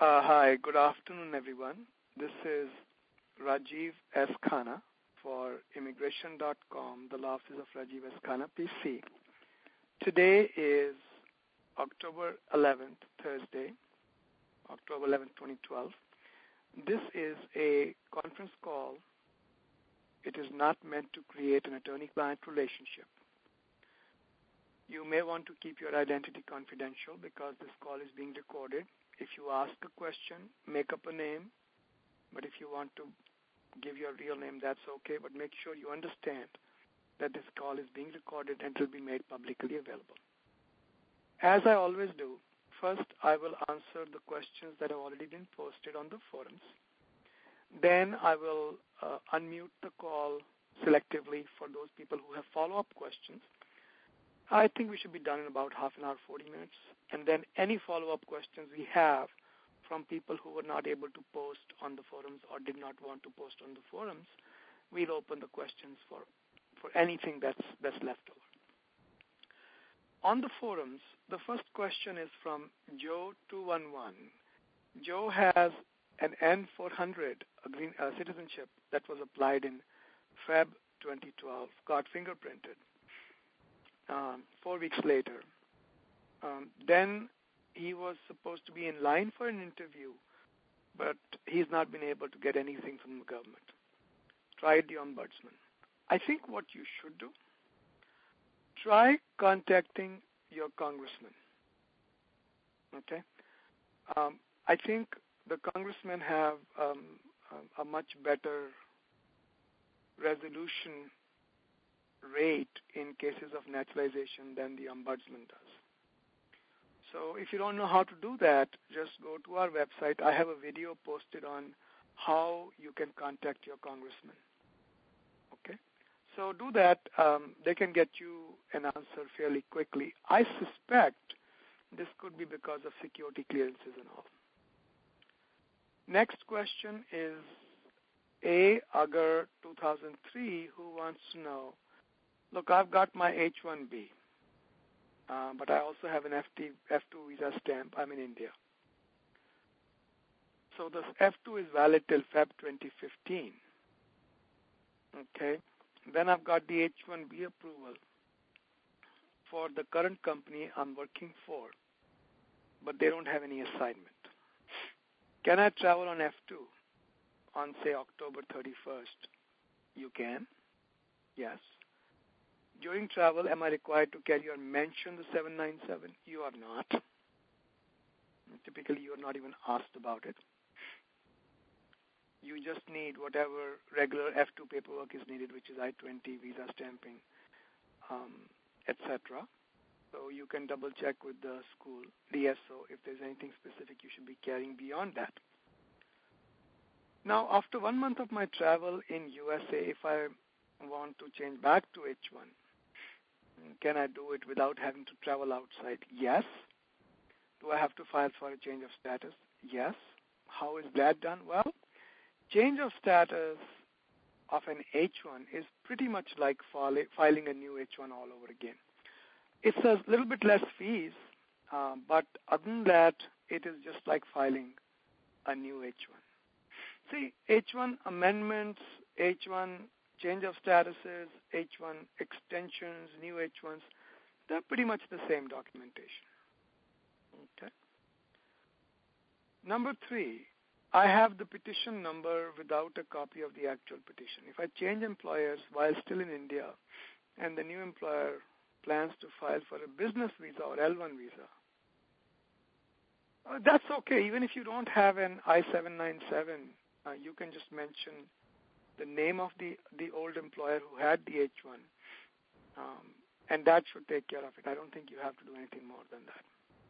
Hi, good afternoon, everyone. This is Rajiv S. Khanna for Immigration.com, the law office of Rajiv S. Khanna, PC. Today is October 11th, Thursday, October 11th, 2012. This is a conference call. It is not meant to create an attorney-client relationship. You may want to keep your identity confidential because this call is being recorded. If you ask a question, make up a name, but if you want to give your real name, that's okay, but make sure you understand that this call is being recorded and will be made publicly available. As I always do, first I will answer the questions that have already been posted on the forums. Then I will unmute the call selectively for those people who have follow-up questions. I think we should be done in about half an hour, 40 minutes. And then any follow-up questions we have from people who were not able to post on the forums or did not want to post on the forums, we'll open the questions for anything that's left over. On the forums, the first question is from Joe211. Joe has an N400 citizenship that was applied in Feb 2012, got fingerprinted 4 weeks later. Then he was supposed to be in line for an interview, but he's not been able to get anything from the government. Tried the ombudsman. I think what you should do, try contacting your congressman. Okay? I think the congressmen have a much better resolution rate in cases of naturalization than the ombudsman does. So if you don't know how to do that, just go to our website. I have a video posted on how you can contact your congressman. Okay? So do that. They can get you an answer fairly quickly. I suspect this could be because of security clearances and all. Next question is A. Agar 2003, who wants to know, look, I've got my H-1B, but I also have an F2 visa stamp. I'm in India. So the F2 is valid till Feb 2015. Okay. Then I've got the H-1B approval for the current company I'm working for, but they don't have any assignment. Can I travel on F2 on, say, October 31st? You can. Yes. During travel, am I required to carry or mention the 797? You are not. Typically, you are not even asked about it. You just need whatever regular F2 paperwork is needed, which is I-20, visa stamping, etc. So you can double-check with the school, DSO, if there's anything specific you should be carrying beyond that. Now, after 1 month of my travel in USA, if I want to change back to H1, can I do it without having to travel outside? Yes. Do I have to file for a change of status? Yes. How is that done? Well, change of status of an H1 is pretty much like filing a new H1 all over again. It's a little bit less fees, but other than that, it is just like filing a new H1. See, H1 amendments, H1 change of statuses, H1 extensions, new H1s, they're pretty much the same documentation. Okay. Number 3, I have the petition number without a copy of the actual petition. If I change employers while still in India and the new employer plans to file for a business visa or L1 visa, that's okay. Even if you don't have an I-797, you can just mention the name of the old employer who had the H1, and that should take care of it. I don't think you have to do anything more than that.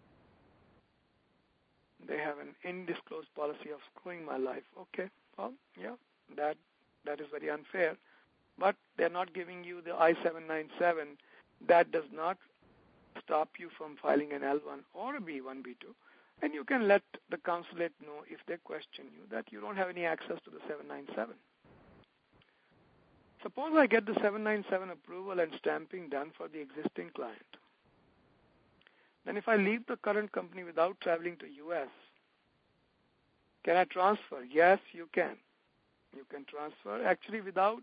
They have an undisclosed policy of screwing my life. Okay, well, yeah, that is very unfair, but they're not giving you the I-797. That does not stop you from filing an L1 or a B1, B2, and you can let the consulate know if they question you that you don't have any access to the 797. Suppose I get the 797 approval and stamping done for the existing client. Then if I leave the current company without traveling to U.S., Can I transfer? Yes, you can. You can transfer actually without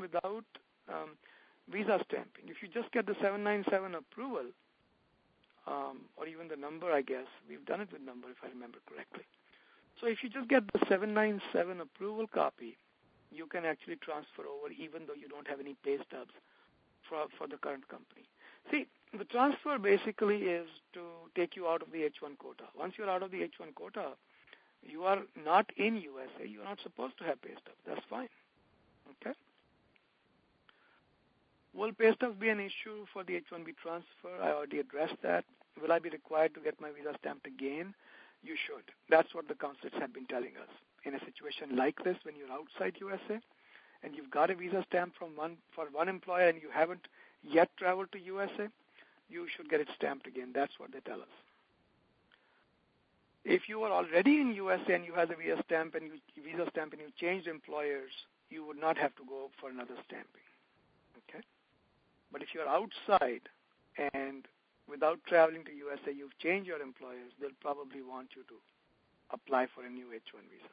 visa stamping. If you just get the 797 approval, or even the number, I guess we've done it with number if I remember correctly. So if you just get the 797 approval copy, you can actually transfer over even though you don't have any pay stubs for the current company. See, the transfer basically is to take you out of the H-1 quota. Once you're out of the H-1 quota, you are not in USA. You're not supposed to have pay stubs. That's fine. Okay? Will pay stubs be an issue for the H-1B transfer? I already addressed that. Will I be required to get my visa stamped again? You should. That's what the consulates have been telling us. In a situation like this, when you're outside USA and you've got a visa stamp for one employer and you haven't yet traveled to USA, you should get it stamped again. That's what they tell us. If you are already in USA and you have a visa stamp and you changed employers, you would not have to go for another stamping. Okay? But if you're outside and without traveling to USA, you've changed your employers, they'll probably want you to apply for a new H-1 visa.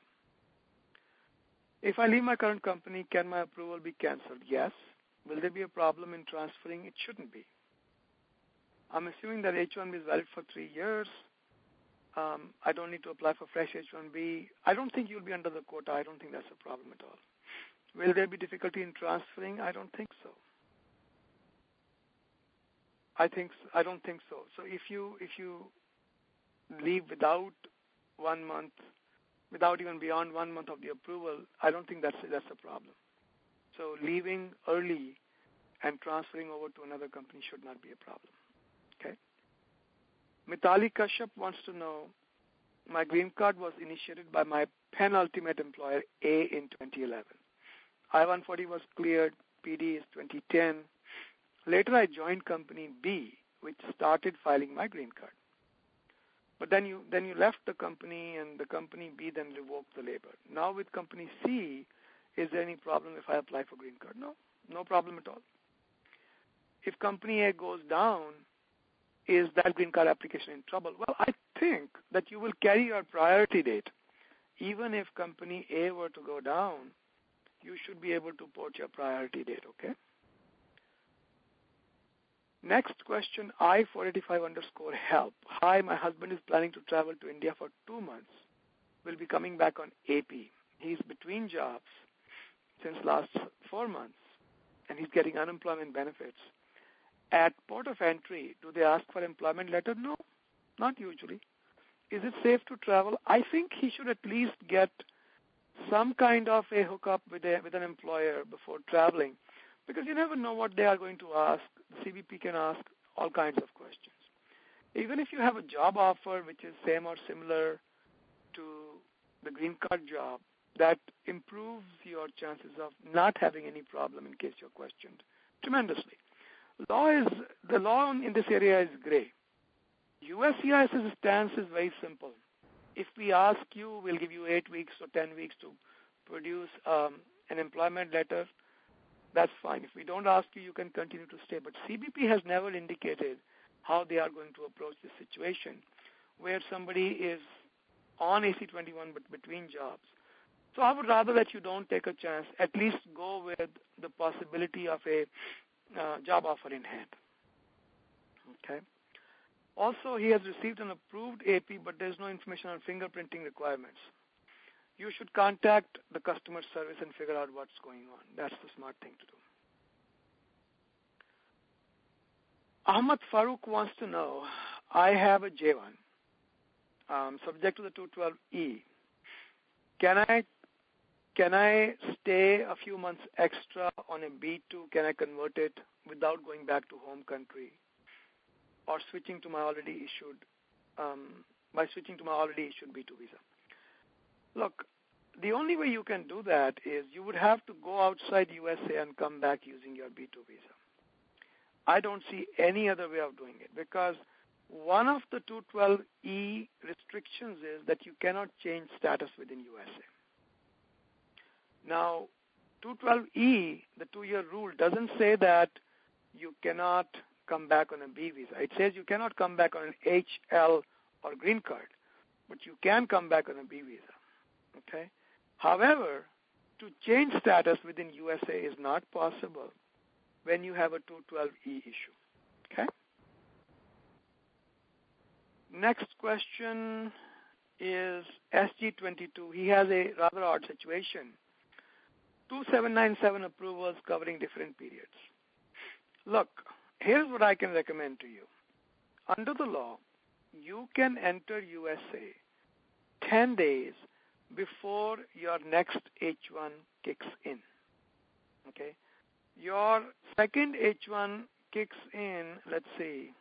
If I leave my current company, can my approval be canceled? Yes. Will there be a problem in transferring? It shouldn't be. I'm assuming that H-1B is valid for 3 years. I don't need to apply for fresh H-1B. I don't think you'll be under the quota. I don't think that's a problem at all. Will there be difficulty in transferring? I don't think so. I don't think so. So if you leave without 1 month, without even beyond 1 month of the approval, I don't think that's a problem. So leaving early and transferring over to another company should not be a problem. Okay. Mitali Kashyap wants to know, my green card was initiated by my penultimate employer A in 2011. I-140 was cleared, PD is 2010. Later I joined company B, which started filing my green card. But then you left the company, and the company B then revoked the labor. Now with company C, is there any problem if I apply for green card? No problem at all. If company A goes down, is that green card application in trouble? Well, I think that you will carry your priority date. Even if company A were to go down, you should be able to port your priority date, okay? Next question, I485_help. Hi, my husband is planning to travel to India for 2 months. Will be coming back on AP. He's between jobs since last 4 months, and he's getting unemployment benefits. At port of entry, do they ask for employment letter? No, not usually. Is it safe to travel? I think he should at least get some kind of a hookup with an employer before traveling, because you never know what they are going to ask. The CBP can ask all kinds of questions. Even if you have a job offer which is same or similar to the green card job, that improves your chances of not having any problem in case you're questioned tremendously. The law in this area is gray. USCIS's stance is very simple. If we ask you, we'll give you 8 weeks or 10 weeks to produce an employment letter. That's fine. If we don't ask you, you can continue to stay. But CBP has never indicated how they are going to approach this situation where somebody is on AC-21 but between jobs. So I would rather that you don't take a chance. At least go with the possibility of a job offer in hand. Okay. Also, he has received an approved AP, but there's no information on fingerprinting requirements. You should contact the customer service and figure out what's going on. That's the smart thing to do. Ahmad Farooq wants to know, I have a J1, subject to the 212E. Can I stay a few months extra on a B2? Can I convert it without going back to home country, or switching to my already issued B2 visa? Look, the only way you can do that is you would have to go outside USA and come back using your B2 visa. I don't see any other way of doing it, because one of the 212E restrictions is that you cannot change status within USA. Now, 212E, the 2-year rule, doesn't say that you cannot come back on a B visa. It says you cannot come back on an HL or green card, but you can come back on a B visa. Okay. However, to change status within USA is not possible when you have a 212E issue. Okay. Next question is SG22. He has a rather odd situation. 2797 approvals covering different periods. Look, here's what I can recommend to you. Under the law, you can enter USA 10 days before your next H1 kicks in. Okay? Your second H1 kicks in, let's see,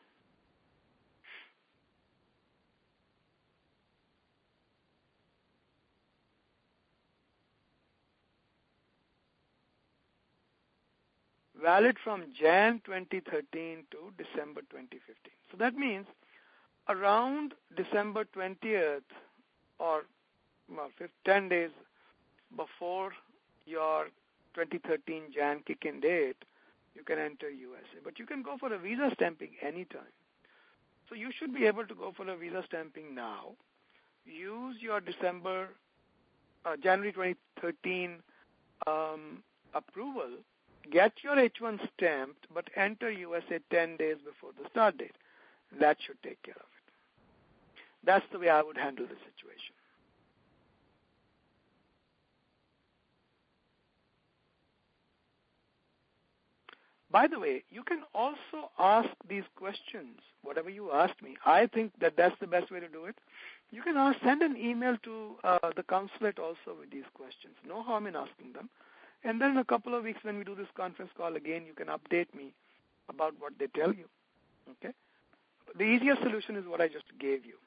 valid from Jan 2013 to December 2015. So that means around December 20th or 10 days before your 2013 Jan kick-in date, you can enter USA. But you can go for a visa stamping anytime. So you should be able to go for a visa stamping now. Use your January 2013 approval. Get your H1 stamped, but enter USA 10 days before the start date. That should take care of it. That's the way I would handle the situation. By the way, you can also ask these questions, whatever you asked me. I think that that's the best way to do it. You can send an email to the consulate also with these questions. No harm in asking them. And then in a couple of weeks when we do this conference call again, you can update me about what they tell you. Okay? The easiest solution is what I just gave you.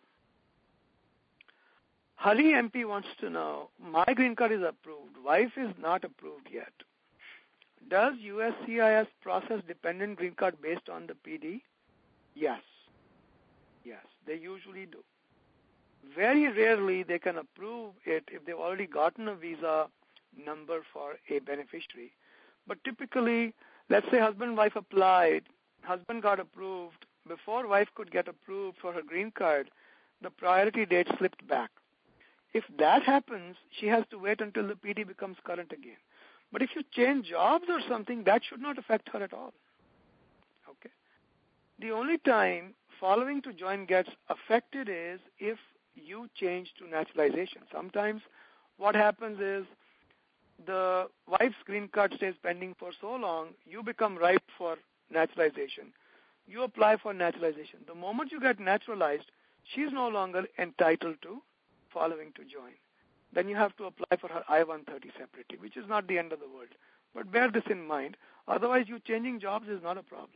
Hari MP wants to know, my green card is approved. Wife is not approved yet. Does USCIS process dependent green card based on the PD? Yes. Yes, they usually do. Very rarely they can approve it if they've already gotten a visa number for a beneficiary. But typically, let's say husband and wife applied, husband got approved. Before wife could get approved for her green card, the priority date slipped back. If that happens, she has to wait until the PD becomes current again. But if you change jobs or something, that should not affect her at all. Okay. The only time following to join gets affected is if you change to naturalization. Sometimes what happens is the wife's green card stays pending for so long, you become ripe for naturalization. You apply for naturalization. The moment you get naturalized, she's no longer entitled to following to join. Then you have to apply for her I-130 separately, which is not the end of the world. But bear this in mind. Otherwise, you changing jobs is not a problem.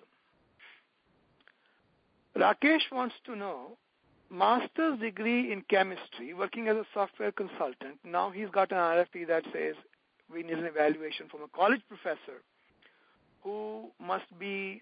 Rakesh wants to know, master's degree in chemistry, working as a software consultant. Now he's got an RFP that says we need an evaluation from a college professor who must be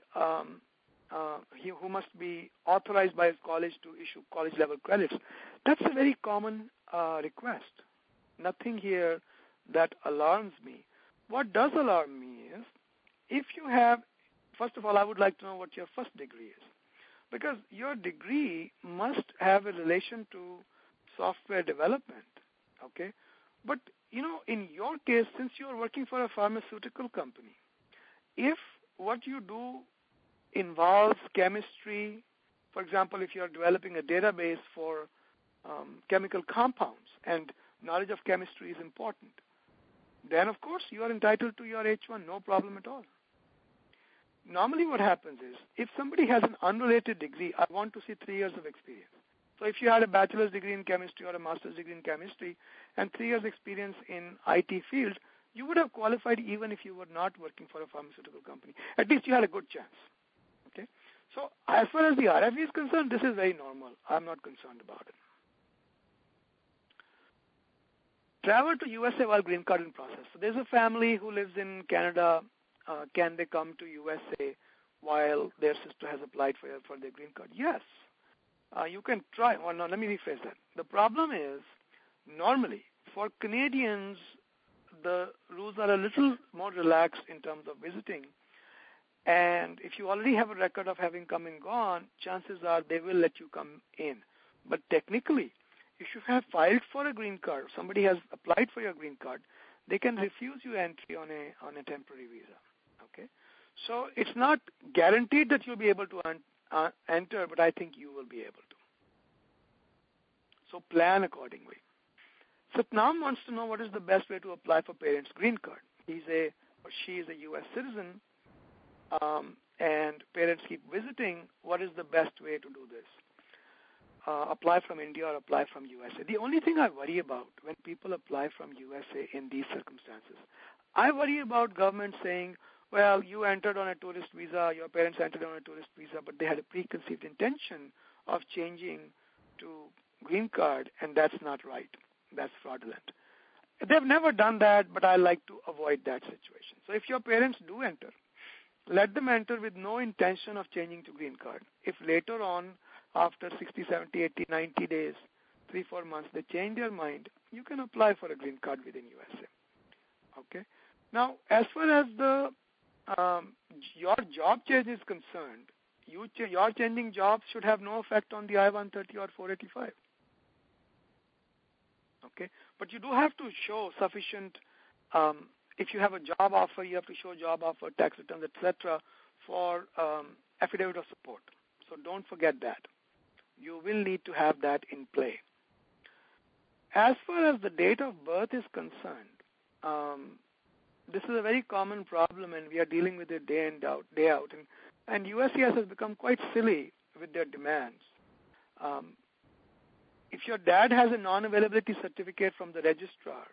authorized by his college to issue college-level credits. That's a very common request. Nothing here that alarms me. What does alarm me is, if you have, first of all, I would like to know what your first degree is. Because your degree must have a relation to software development, okay? But, in your case, since you're working for a pharmaceutical company, if what you do involves chemistry, for example, if you're developing a database for chemical compounds and knowledge of chemistry is important, then of course you are entitled to your H1, no problem at all. Normally what happens is, if somebody has an unrelated degree, I want to see 3 years of experience. So if you had a bachelor's degree in chemistry or a master's degree in chemistry and 3 years experience in IT field, you would have qualified even if you were not working for a pharmaceutical company. At least you had a good chance. Okay. So as far as the RFE is concerned, this is very normal. I'm not concerned about it. Travel to USA while green card in process. So there's a family who lives in Canada. Can they come to USA while their sister has applied for their green card? Yes. You can try. Well, no, let me rephrase that. The problem is, normally, for Canadians, the rules are a little more relaxed in terms of visiting. And if you already have a record of having come and gone, chances are they will let you come in. But technically, if you have filed for a green card, somebody has applied for your green card, they can refuse you entry on a temporary visa. Okay, so it's not guaranteed that you'll be able to enter, but I think you will be able to. So plan accordingly. Satnam wants to know what is the best way to apply for parents' green card. He's or she is a U.S. citizen, and parents keep visiting. What is the best way to do this? Apply from India or apply from USA. The only thing I worry about when people apply from USA in these circumstances, I worry about government saying, well, you entered on a tourist visa, your parents entered on a tourist visa, but they had a preconceived intention of changing to green card, and that's not right. That's fraudulent. They've never done that, but I like to avoid that situation. So if your parents do enter, let them enter with no intention of changing to green card. If later on, after 60, 70, 80, 90 days, 3-4 months, they change their mind, you can apply for a green card within USA. Okay. Now, as far as the your job change is concerned, your changing jobs should have no effect on the I-130 or 485. Okay, but you do have to show sufficient. If you have a job offer, you have to show job offer, tax returns, etc., for affidavit of support. So don't forget that. You will need to have that in play. As far as the date of birth is concerned, this is a very common problem, and we are dealing with it day in, day out. And USCIS has become quite silly with their demands. If your dad has a non-availability certificate from the registrar,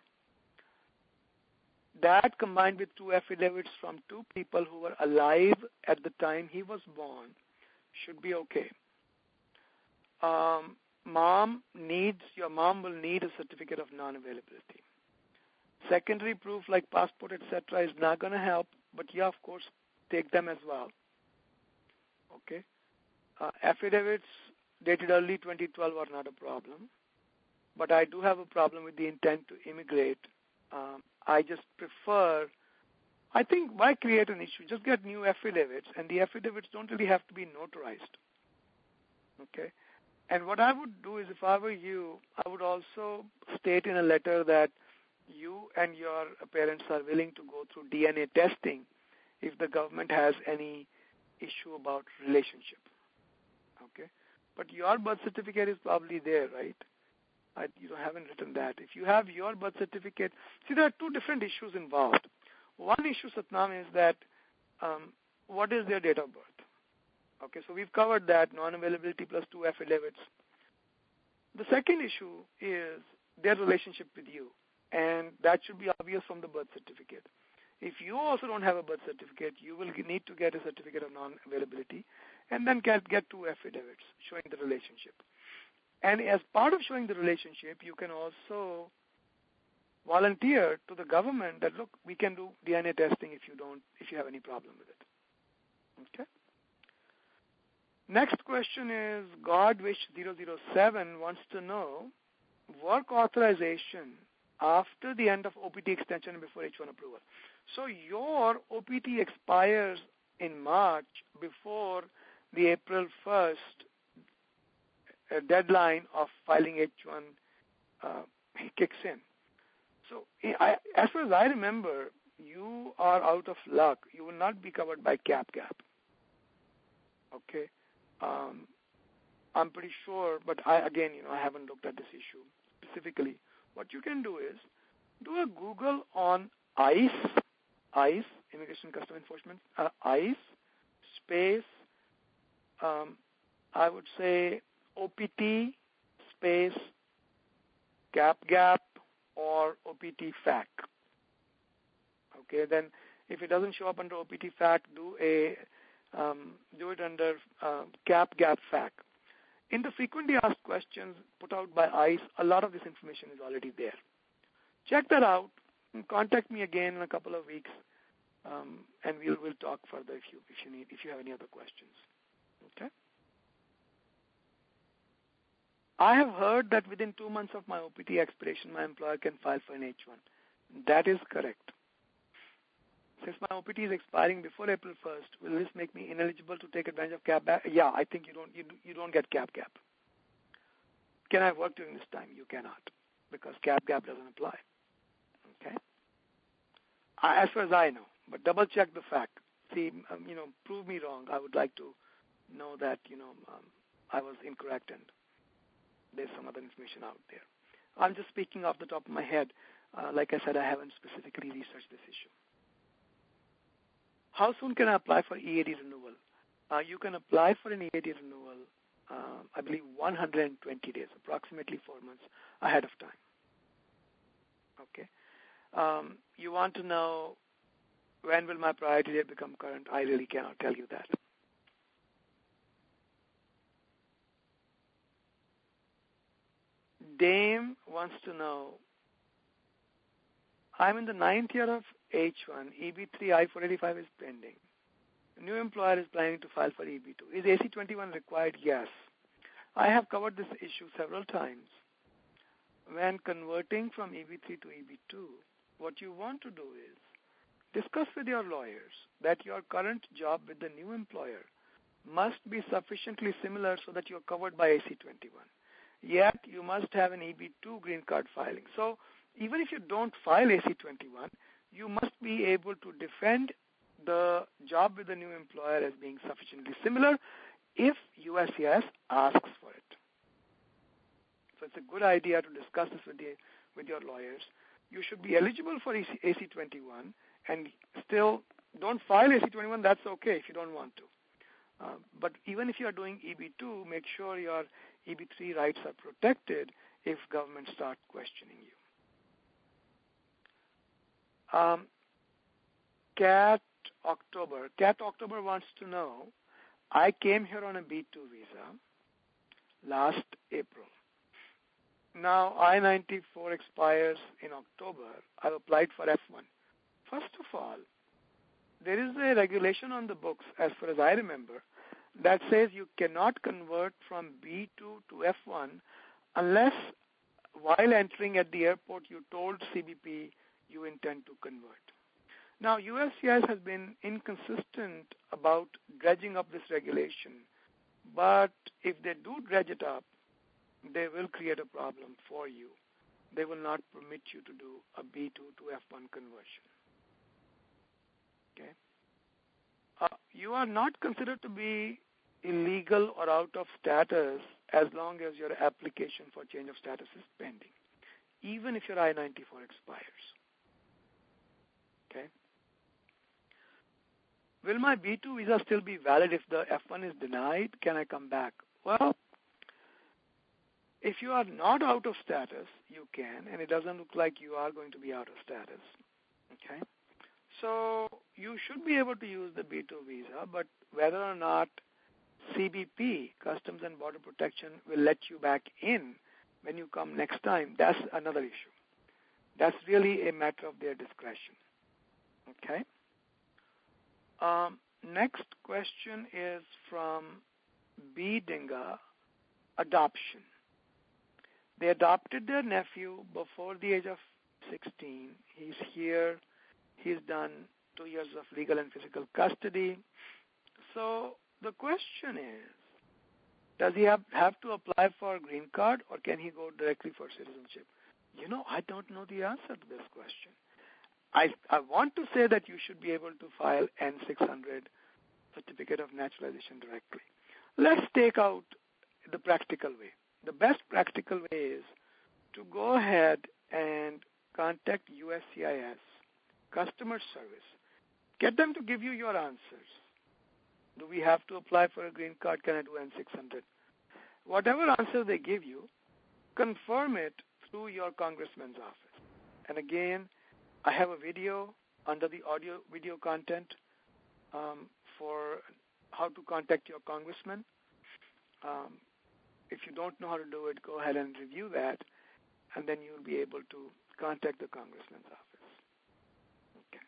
that combined with 2 affidavits from 2 people who were alive at the time he was born should be okay. Your mom will need a certificate of non-availability. Secondary proof like passport, etc. is not going to help, but yeah, of course, take them as well. Okay. Affidavits dated early 2012 are not a problem, but I do have a problem with the intent to immigrate. I just prefer, I think, why create an issue? Just get new affidavits, and the affidavits don't really have to be notarized. Okay. And what I would do is, if I were you, I would also state in a letter that you and your parents are willing to go through DNA testing if the government has any issue about relationship. Okay. But your birth certificate is probably there, right? You haven't written that. If you have your birth certificate, see, there are 2 different issues involved. One issue, Satnam, is that what is their date of birth? Okay, so we've covered that, non-availability plus 2 affidavits. The second issue is their relationship with you, and that should be obvious from the birth certificate. If you also don't have a birth certificate, you will need to get a certificate of non-availability and then get 2 affidavits showing the relationship. And as part of showing the relationship, you can also volunteer to the government that, look, we can do DNA testing if you have any problem with it. Okay? Next question is GodWish007 wants to know work authorization after the end of OPT extension and before H1 approval. So your OPT expires in March before the April 1st deadline of filing H1 kicks in. So as far as I remember, you are out of luck. You will not be covered by CAP gap. Okay. I'm pretty sure, but I haven't looked at this issue specifically. What you can do is do a Google on ICE, Immigration Customs Enforcement, ICE space, I would say OPT space gap or OPT FAC. Okay, then if it doesn't show up under OPT FAC, do it under gap FAC. In the frequently asked questions put out by ICE, a lot of this information is already there. Check that out and contact me again in a couple of weeks, and we'll talk further if you have any other questions. Okay. I have heard that within 2 months of my OPT expiration, my employer can file for an H1. That is correct. Since my OPT is expiring before April 1st, will this make me ineligible to take advantage of CAP gap? Yeah, I think you don't get CAP gap. can I work during this time? You cannot, because cap gap doesn't apply. Okay? As far as I know, but double check the fact. See, prove me wrong. I would like to know that, I was incorrect and there's some other information out there. I'm just speaking off the top of my head. Like I said, I haven't specifically researched this issue. How soon can I apply for EAD renewal? You can apply for an EAD renewal, I believe 120 days, approximately 4 months ahead of time. Okay. You want to know when will my priority date become current? I really cannot tell you that. Dame wants to know, I'm in the 9th year of H1, EB3 I-485 is pending. A new employer is planning to file for EB2. Is AC-21 required? Yes. I have covered this issue several times. When converting from EB3 to EB2, what you want to do is discuss with your lawyers that your current job with the new employer must be sufficiently similar so that you're covered by AC-21. Yet, you must have an EB2 green card filing. So, even if you don't file AC-21, you must be able to defend the job with the new employer as being sufficiently similar if USCIS asks for it. So it's a good idea to discuss this with your lawyers. You should be eligible for AC-21 and still don't file AC-21. That's okay if you don't want to. But even if you are doing EB2, make sure your EB3 rights are protected if government start questioning you. Cat October wants to know, I came here on a B2 visa last April. Now I-94 expires in October. I've applied for F1. First of all, there is a regulation on the books, as far as I remember, that says you cannot convert from B2 to F1 unless while entering at the airport you told CBP you intend to convert. Now, USCIS has been inconsistent about dredging up this regulation, but if they do dredge it up, they will create a problem for you. They will not permit you to do a B2 to F1 conversion. Okay? You are not considered to be illegal or out of status as long as your application for change of status is pending, even if your I-94 expires. Okay? Will my B2 visa still be valid if the F1 is denied? Can I come back? Well, if you are not out of status, you can, and it doesn't look like you are going to be out of status. Okay? So you should be able to use the B2 visa, but whether or not CBP, Customs and Border Protection, will let you back in when you come next time, that's another issue. That's really a matter of their discretion. Okay? Next question is from B. Dinga, adoption. They adopted their nephew before the age of 16. He's here. He's done 2 years of legal and physical custody. So the question is, does he have to apply for a green card, or can he go directly for citizenship? I don't know the answer to this question. I want to say that you should be able to file N-600 Certificate of Naturalization directly. Let's take out the practical way. The best practical way is to go ahead and contact USCIS, customer service. Get them to give you your answers. Do we have to apply for a green card? Can I do N-600? Whatever answer they give you, confirm it through your congressman's office. And again, I have a video under the audio video content for how to contact your congressman. If you don't know how to do it, go ahead and review that, and then you'll be able to contact the congressman's office. Okay.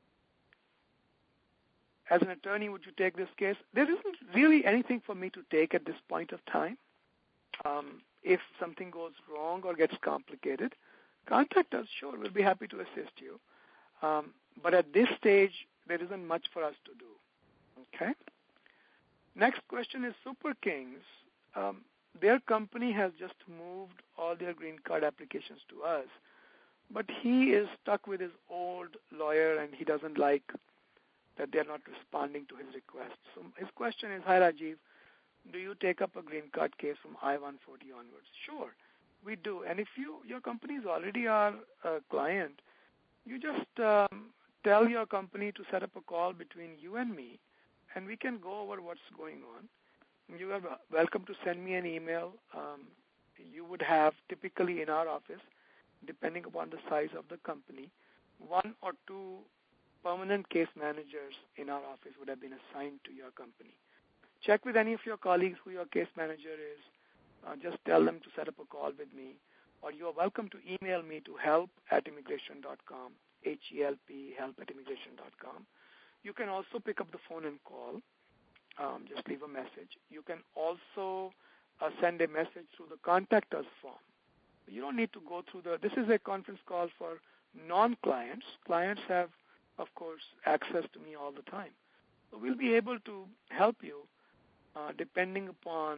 As an attorney, would you take this case? There isn't really anything for me to take at this point of time. If something goes wrong or gets complicated, contact us. Sure, we'll be happy to assist you. But at this stage, there isn't much for us to do. Okay? Next question is Super Kings. their company has just moved all their green card applications to us, but he is stuck with his old lawyer and he doesn't like that they're not responding to his request. So his question is, hi Rajiv, do you take up a green card case from I-140 onwards? Sure, we do. And if your company is already our client, you just tell your company to set up a call between you and me, and we can go over what's going on. You are welcome to send me an email. You would have typically in our office, depending upon the size of the company, 1 or 2 permanent case managers in our office would have been assigned to your company. Check with any of your colleagues who your case manager is. Just tell them to set up a call with me. Or you are welcome to email me to help@immigration.com, HELP, help@immigration.com. You can also pick up the phone and call. Just leave a message. You can also send a message through the Contact Us form. You don't need to go through this is a conference call for non-clients. Clients have, of course, access to me all the time. So we'll be able to help you depending upon,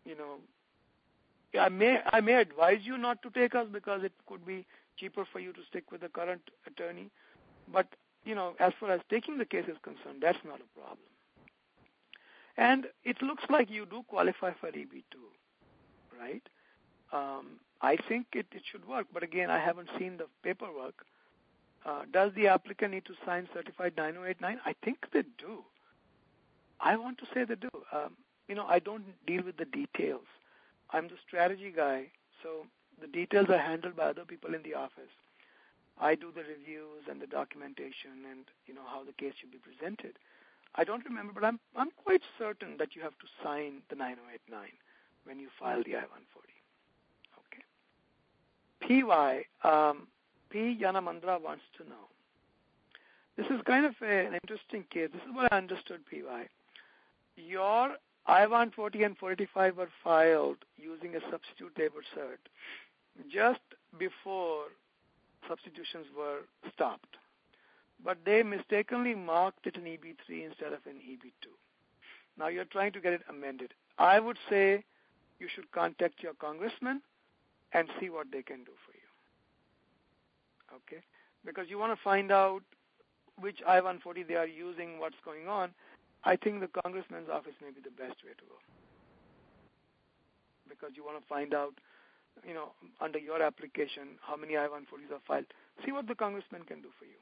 I may advise you not to take us because it could be cheaper for you to stick with the current attorney. But, as far as taking the case is concerned, that's not a problem. And it looks like you do qualify for EB2, right? I think it should work, but again, I haven't seen the paperwork. Does the applicant need to sign Certified 9089? I think they do. I want to say they do. I don't deal with the details. I'm the strategy guy, so the details are handled by other people in the office. I do the reviews and the documentation and, how the case should be presented. I don't remember, but I'm quite certain that you have to sign the 9089 when you file the I-140. Okay. PY, P. Yanamandra wants to know. This is kind of an interesting case. This is what I understood, PY. Your I-140 and 485 were filed using a substitute labor cert just before substitutions were stopped. But they mistakenly marked it an EB3 instead of an EB2. Now you're trying to get it amended. I would say you should contact your congressman and see what they can do for you. Okay? Because you want to find out which I-140 they are using, what's going on. I think the congressman's office may be the best way to go. Because you want to find out, under your application, how many I-140s are filed. See what the congressman can do for you.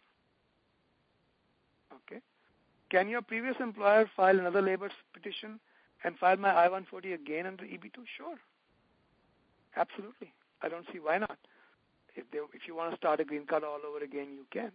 Okay. Can your previous employer file another labor petition and file my I-140 again under EB2? Sure. Absolutely. I don't see why not. If you want to start a green card all over again, you can.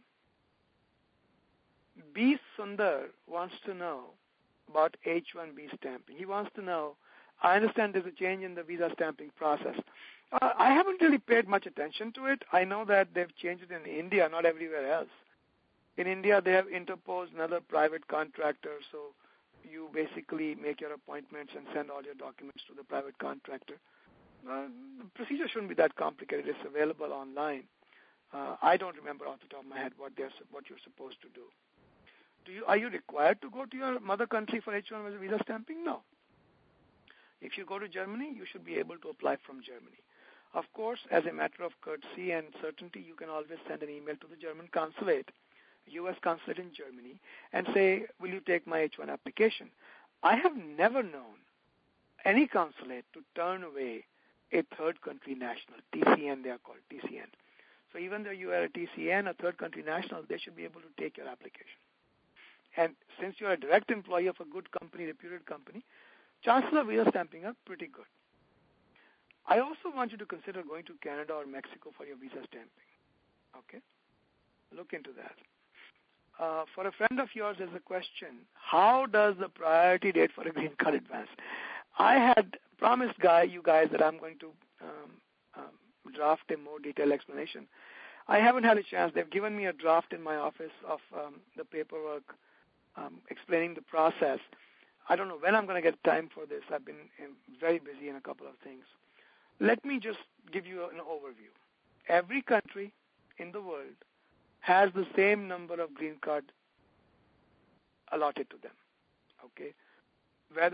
B. Sundar wants to know about H-1B stamping. He wants to know, I understand there's a change in the visa stamping process. I haven't really paid much attention to it. I know that they've changed it in India, not everywhere else. In India, they have interposed another private contractor, so you basically make your appointments and send all your documents to the private contractor. The procedure shouldn't be that complicated. It's available online. I don't remember off the top of my head what you're supposed to do. Are you required to go to your mother country for H-1 visa stamping? No. If you go to Germany, you should be able to apply from Germany. Of course, as a matter of courtesy and certainty, you can always send an email to the German consulate, U.S. consulate in Germany, and say, will you take my H-1 application? I have never known any consulate to turn away a third country national, TCN they are called, TCN. So even though you are a TCN, a third country national, they should be able to take your application. And since you are a direct employee of a good company, reputed company, chances of visa stamping are pretty good. I also want you to consider going to Canada or Mexico for your visa stamping. Okay? Look into that. For a friend of yours, there's a question. How does the priority date for a green card advance? I had promised you guys that I'm going to draft a more detailed explanation. I haven't had a chance. They've given me a draft in my office of the paperwork explaining the process. I don't know when I'm going to get time for this. I've been very busy in a couple of things. Let me just give you an overview. Every country in the world has the same number of green card allotted to them. Okay? Whether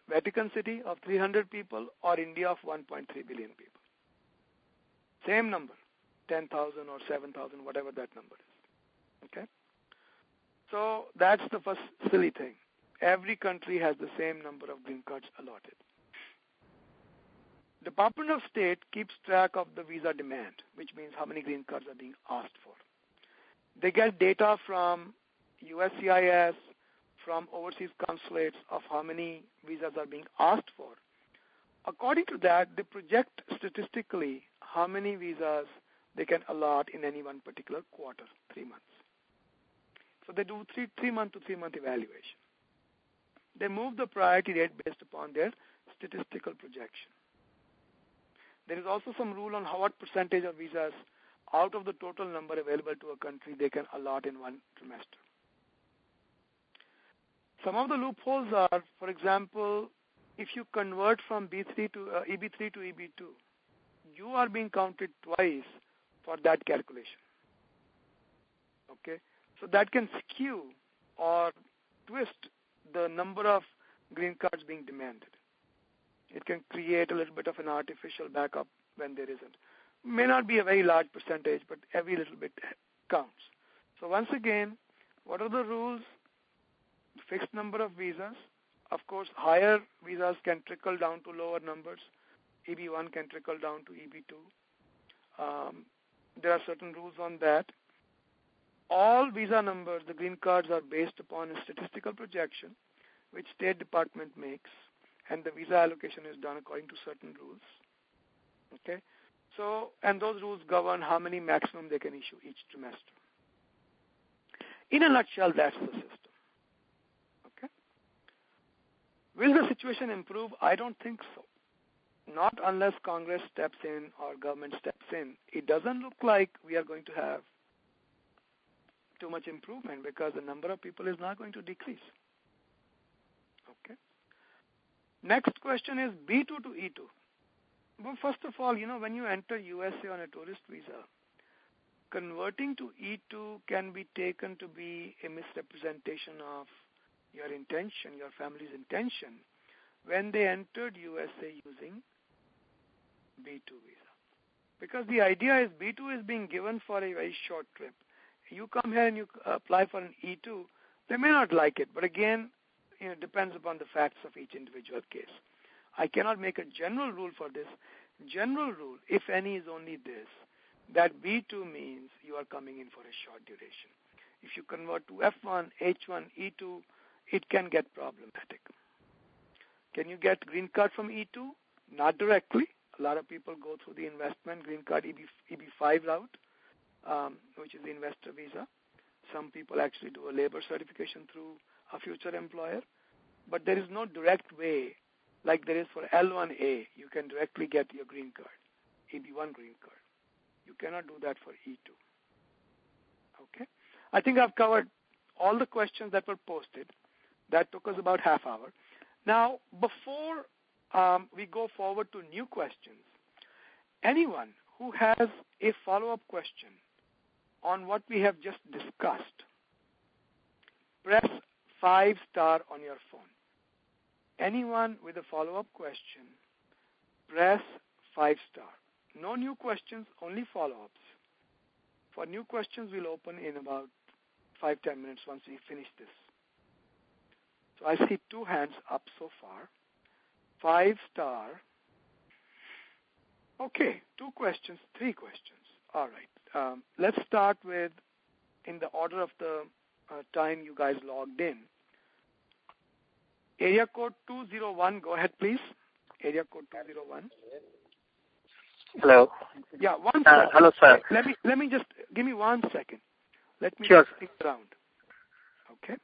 Vatican City of 300 people or India of 1.3 billion people. Same number, 10,000 or 7,000, whatever that number is. Okay? So that's the first silly thing. Every country has the same number of green cards allotted. Department of State keeps track of the visa demand, which means how many green cards are being asked for. They get data from USCIS, from overseas consulates of how many visas are being asked for. According to that, they project statistically how many visas they can allot in any one particular quarter, 3 months. So they do three-month to 3-month evaluation. They move the priority date based upon their statistical projection. There is also some rule on what percentage of visas out of the total number available to a country they can allot in one trimester. Some of the loopholes are, for example, if you convert from EB3 to EB2, you are being counted twice for that calculation. Okay, so that can skew or twist the number of green cards being demanded. It can create a little bit of an artificial backup when there isn't. May not be a very large percentage, but every little bit counts. So once again, what are the rules? Fixed number of visas. Of course, higher visas can trickle down to lower numbers. EB1 can trickle down to EB2. There are certain rules on that. All visa numbers, the green cards, are based upon a statistical projection, which State Department makes, and the visa allocation is done according to certain rules. Okay, so and those rules govern how many maximum they can issue each trimester. In a nutshell, that's the system. Okay, will the situation improve? I don't think so. Not unless Congress steps in or government steps in. It doesn't look like we are going to have too much improvement because the number of people is not going to decrease. Okay. Next question is B2 to E2. Well, first of all, when you enter USA on a tourist visa, converting to E2 can be taken to be a misrepresentation of your intention, your family's intention, when they entered USA using B2 visa. Because the idea is B2 is being given for a very short trip. You come here and you apply for an E2, they may not like it, but again, it depends upon the facts of each individual case. I cannot make a general rule for this. General rule, if any, is only this, that B2 means you are coming in for a short duration. If you convert to F1, H1, E2, it can get problematic. Can you get green card from E2? Not directly. A lot of people go through the investment green card EB5 route, which is the investor visa. Some people actually do a labor certification through a future employer. But there is no direct way, like there is for L1A. You can directly get your green card, EB1 green card. You cannot do that for E2. Okay? I think I've covered all the questions that were posted. That took us about half hour. Now, before we go forward to new questions, anyone who has a follow-up question on what we have just discussed, press 5 star on your phone. Anyone with a follow-up question, press 5 star. No new questions, only follow-ups. For new questions, we'll open in about 5-10 minutes once we finish this. So I see 2 hands up so far. 5 star. Okay, 2 questions, 3 questions. All right. Let's start with, in the order of the time you guys logged in. Area code 201, go ahead, please. Area code 201. Hello. Yeah, 1 second. Hello, sir. Let me just, give me 1 second. Let me sure. just think around. Okay.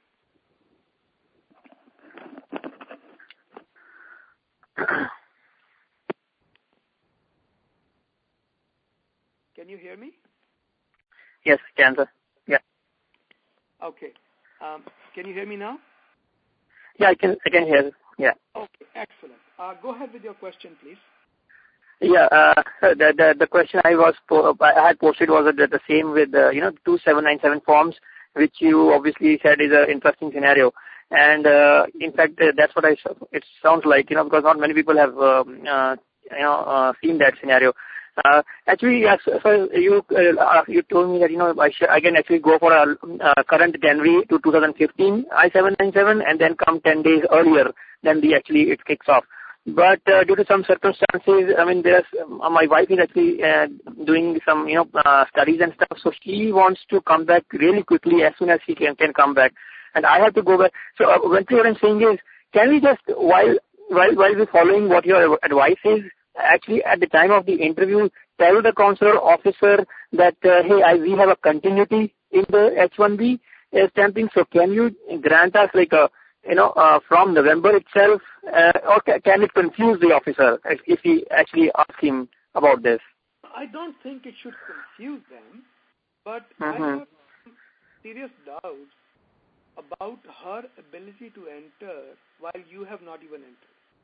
Can you hear me? Yes, I can, sir. Yeah. Okay. Can you hear me now? Yeah, I can hear. Yeah. Okay, excellent. Go ahead with your question, please. Yeah, the question I had posted was the same with 2797 forms, which you obviously said is an interesting scenario. And in fact, that's what it sounds like, because not many people have, seen that scenario. Actually, yes, so you told me that, I can actually go for a current January to 2015 I-797 and then come 10 days earlier than it kicks off. But due to some circumstances, my wife is actually doing some, studies and stuff, so she wants to come back really quickly as soon as she can come back. And I have to go back. So eventually what I'm saying is, can we just, while we're following what your advice is, actually at the time of the interview, tell the consular officer that, hey, we have a continuity in the H-1B stamping, so can you grant us from November itself, or can it confuse the officer if we actually ask him about this? I don't think it should confuse them, but I have some serious doubts about her ability to enter while you have not even entered.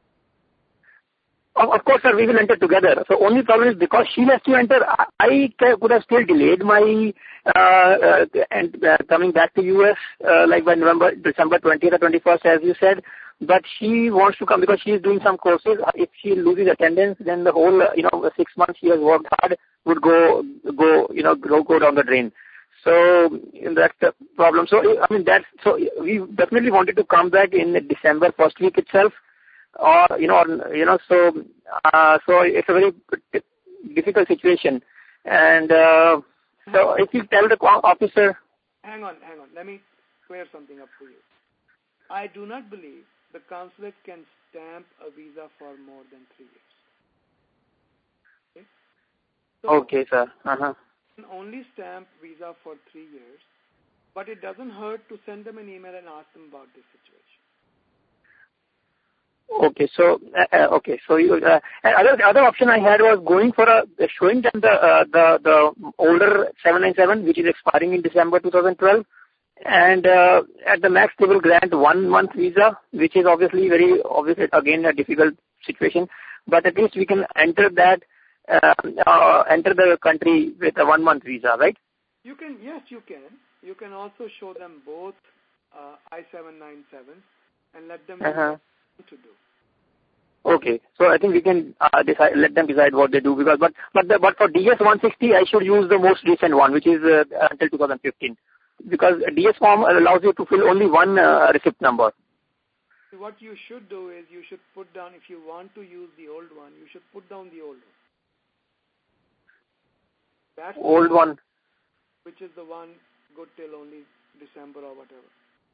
Of course, sir, we will enter together. So only problem is because she has to enter, I could have still delayed my coming back to US by December 20th or 21st, as you said. But she wants to come because she is doing some courses. If she loses attendance, then the whole 6 months she has worked hard would go down the drain. So that's the problem. So we definitely wanted to come back in December first week itself. So it's a very difficult situation. And so if you tell the officer... Hang on. Let me clear something up for you. I do not believe the consulate can stamp a visa for more than 3 years. Okay, so okay, sir. Can only stamp visa for 3 years, but it doesn't hurt to send them an email and ask them about this situation. Okay, so you, other option I had was going for showing them the older 797, which is expiring in December 2012, and at the max they will grant 1 month visa, which is obviously again a difficult situation, but at least we can enter the country with a 1 month visa, right? You can. You can also show them both I-797 and let them know what to do. Okay, so I think we can let them decide what they do, because but for DS-160 I should use the most recent one, which is until 2015, because DS form allows you to fill only one receipt number. What you should do is you should put down, if you want to use the old one, you should put down the old one. That's old one, which is the one good till only December or whatever.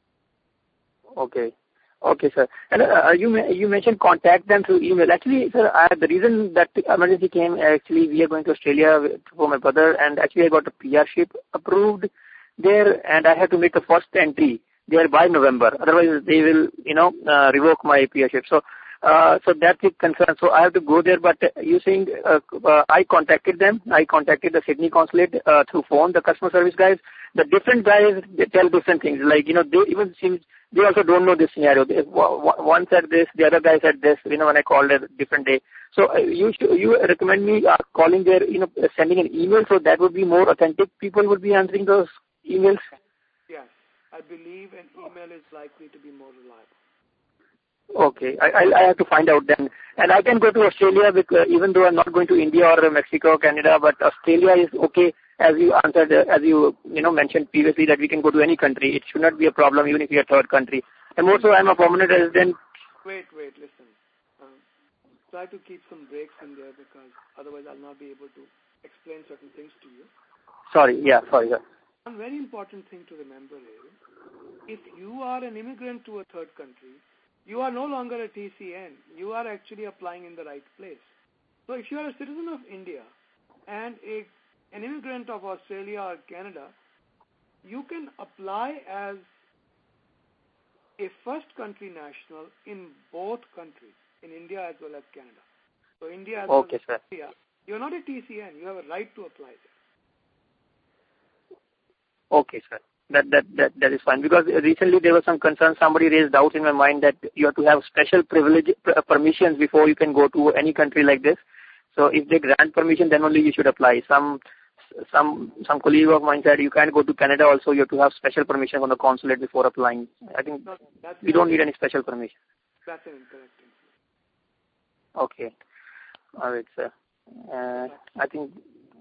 Okay, sir. And you mentioned contact them through email. Actually, sir, the reason that the emergency came, actually, we are going to Australia for my brother, and actually I got a PR-ship approved there, and I have to make the first entry there by November. Otherwise, they will, revoke my PR-ship. So that's the concern. So I have to go there, but you saying I contacted them. I contacted the Sydney consulate through phone, the customer service guys. The different guys, they tell different things. They also don't know this scenario. One said this, the other guy said this, when I called a different day. So you recommend me calling there, sending an email, so that would be more authentic. People would be answering those emails? Yes. I believe an email is likely to be more reliable. Okay. I have to find out then. And I can go to Australia, because even though I'm not going to India or Mexico or Canada, but Australia is okay. As you answered, mentioned previously, that we can go to any country. It should not be a problem, even if we are third country. And also, I'm a permanent resident. Wait, listen. Try to keep some breaks in there, because otherwise I'll not be able to explain certain things to you. Sorry, sir. One very important thing to remember is, if you are an immigrant to a third country, you are no longer a TCN. You are actually applying in the right place. So if you are a citizen of India and an immigrant of Australia or Canada, you can apply as a first country national in both countries, in India as well as Canada. So India as well as India, you're not a TCN. You have a right to apply there. Okay, sir. That is fine, because recently there was some concern. Somebody raised doubt in my mind that you have to have special permissions before you can go to any country like this. So if they grant permission, then only you should apply. Some some colleague of mine said you can't go to Canada also. You have to have special permission from the consulate before applying. I think we don't need any special permission. That's an incorrect information. Okay. All right, sir. I think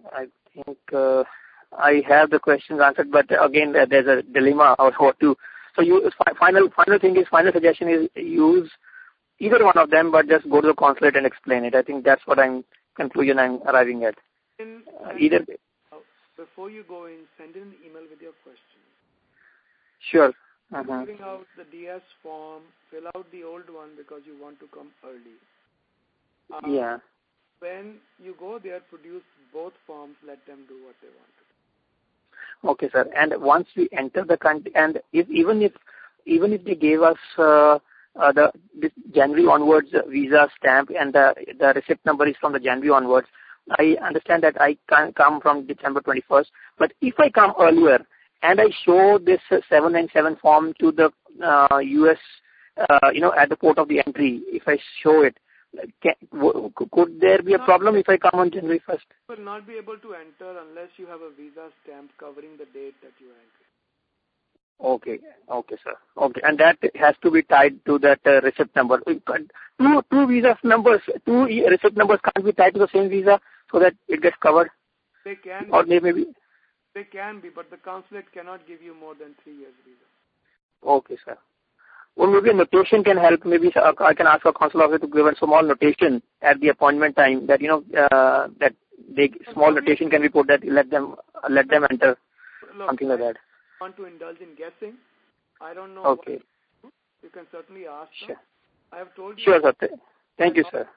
I have the questions answered, but again, there's a dilemma of what to. So final suggestion is use either one of them, but just go to the consulate and explain it. I think that's what conclusion I'm arriving at. Either. Before you go in, send in an email with your questions. Sure. Filling out the DS form, fill out the old one because you want to come early. Yeah. When you go there, produce both forms, let them do what they want to do. Okay, sir. And once we enter the country, and even if they gave us this January onwards visa stamp and the receipt number is from the January onwards, I understand that I can come from December 21st. But if I come earlier and I show this 797 form to the U.S., at the port of the entry, if I show it, could there be a problem if I come on January 1st? You will not be able to enter unless you have a visa stamp covering the date that you are entering. Okay, sir. Okay, and that has to be tied to that receipt number. Two visa numbers, two receipt numbers can't be tied to the same visa so that it gets covered? They can or be. Maybe. They can be, but the consulate cannot give you more than 3 years visa. Okay, sir. Well, maybe a notation can help. Maybe I can ask our consul officer to give a small notation at the appointment time that, that small notation can be put that let them enter. Look, something like that. I want to indulge in guessing. I don't know. Okay. You can certainly ask them. Sure. I have told you. Sure, sir. Thank you, sir.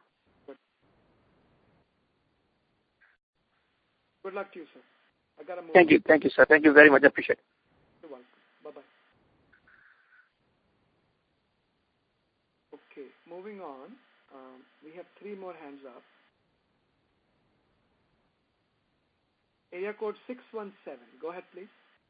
Good luck to you, sir. I got to move. Thank you, sir. Thank you very much. I appreciate it. You're welcome. Bye-bye. Okay, moving on. We have 3 more hands up. Area code 617. Go ahead, please.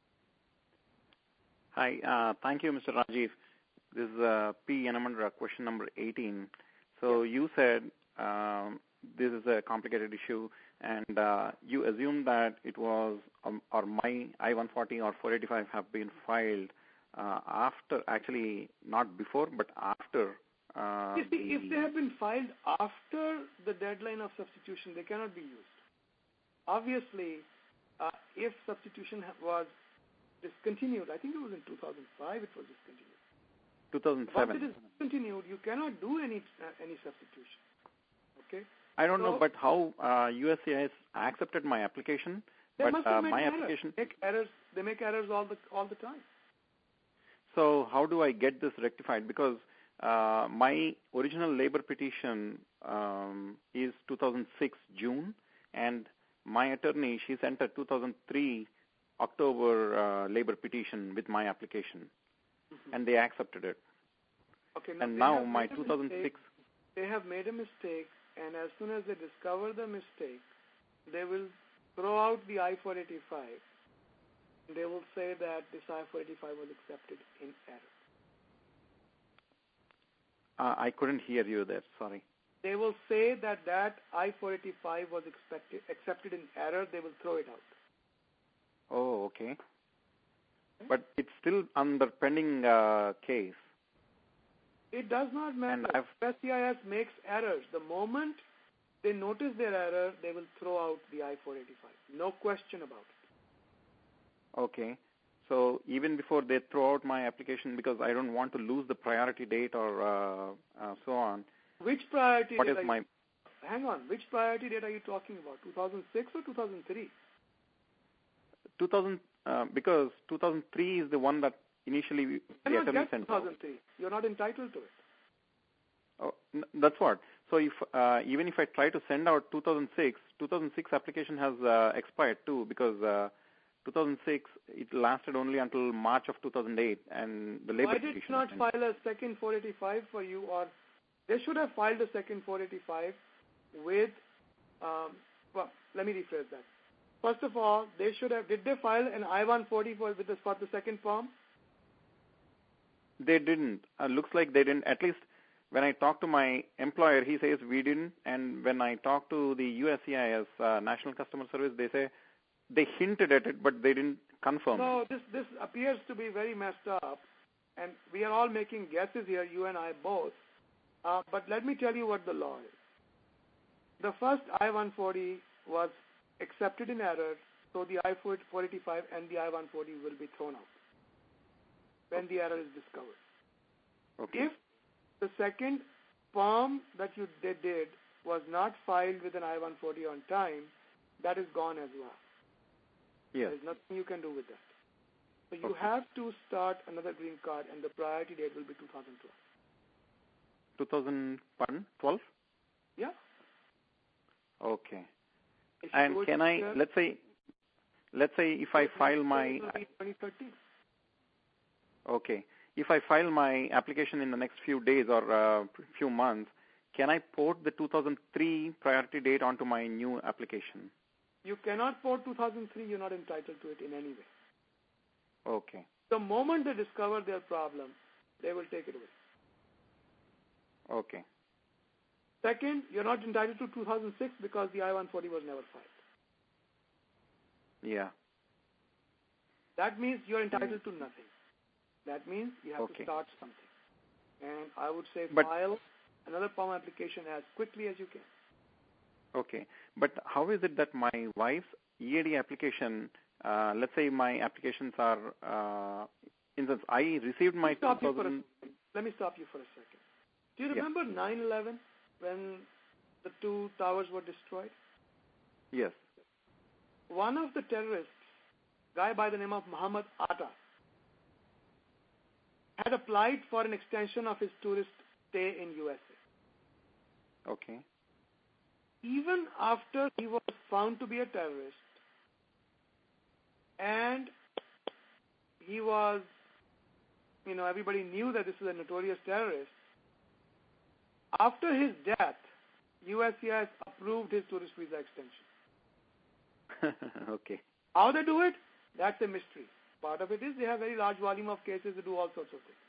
Hi. Thank you, Mr. Rajiv. This is P. Yanamandra, question number 18. So you said this is a complicated issue, and you assumed that it was, or my I-140 or 485 have been filed after, actually not before, but after. If they have been filed after the deadline of substitution, they cannot be used. Obviously, if substitution was discontinued, I think it was in 2005 it was discontinued. 2007. Once it is discontinued, you cannot do any substitution. Okay? I don't know, but how USCIS accepted my application? They but must have made my errors. application. They make errors all the time. So how do I get this rectified? Because my original labor petition is 2006 June, and my attorney, she sent a 2003 October labor petition with my application, and they accepted it. Okay. And now my 2006. They have made a mistake, and as soon as they discover the mistake, they will throw out the I-485. They will say that this I-485 was accepted in error. I couldn't hear you there. Sorry. They will say that I-485 was accepted in error. They will throw it out. Oh, okay. But it's still under pending case. It does not matter. USCIS makes errors. The moment they notice their error, they will throw out the I-485. No question about it. Okay. So even before they throw out my application, because I don't want to lose the priority date or so on. Which priority what date is my... Hang on. Which priority date are you talking about? 2006 or 2003? Because 2003 is the one that initially the attorney sent out. 2003. You're not entitled to it. Oh, that's what. So if even if I try to send out 2006 application has expired too, because 2006 it lasted only until March of 2008, and the labor petition. Why did not file a second 485 for you, or they should have filed a second 485 with? Well, let me rephrase that. First of all, they should have. Did they file an I-140 for the second form? They didn't. Looks like they didn't. At least when I talk to my employer, he says we didn't. And when I talk to the USCIS, National Customer Service, they say they hinted at it, but they didn't confirm. No, this appears to be very messed up, and we are all making guesses here, you and I both. But let me tell you what the law is. The first I-140 was accepted in error, so the I-485 and the I-140 will be thrown out when the error is discovered. Okay. If the second form that you did was not filed with an I-140 on time, that is gone as well. Yes. There's nothing you can do with that. So you have to start another green card, and the priority date will be 2012. 2012? Yeah. Okay. And can I, let's say if I file my, 2013. okay, if I file my application in the next few days or few months, can I port the 2003 priority date onto my new application? You cannot port 2003. You're not entitled to it in any way. Okay. The moment they discover their problem, they will take it away. Okay. Second, you're not entitled to 2006 because the I-140 was never filed. Yeah. That means you're entitled to nothing. That means you have to start something. And I would say file another POM application as quickly as you can. Okay. But how is it that my wife's EAD application, let's say my applications are, instance, I received my 2000... Let me stop you for a second. Do you remember 9/11 when the two towers were destroyed? Yes. One of the terrorists, guy by the name of Muhammad Atta, had applied for an extension of his tourist stay in USA. Okay. Even after he was found to be a terrorist and he was, everybody knew that this is a notorious terrorist, after his death, USCIS approved his tourist visa extension. Okay. How they do it? That's a mystery. Part of it is they have very large volume of cases to do all sorts of things.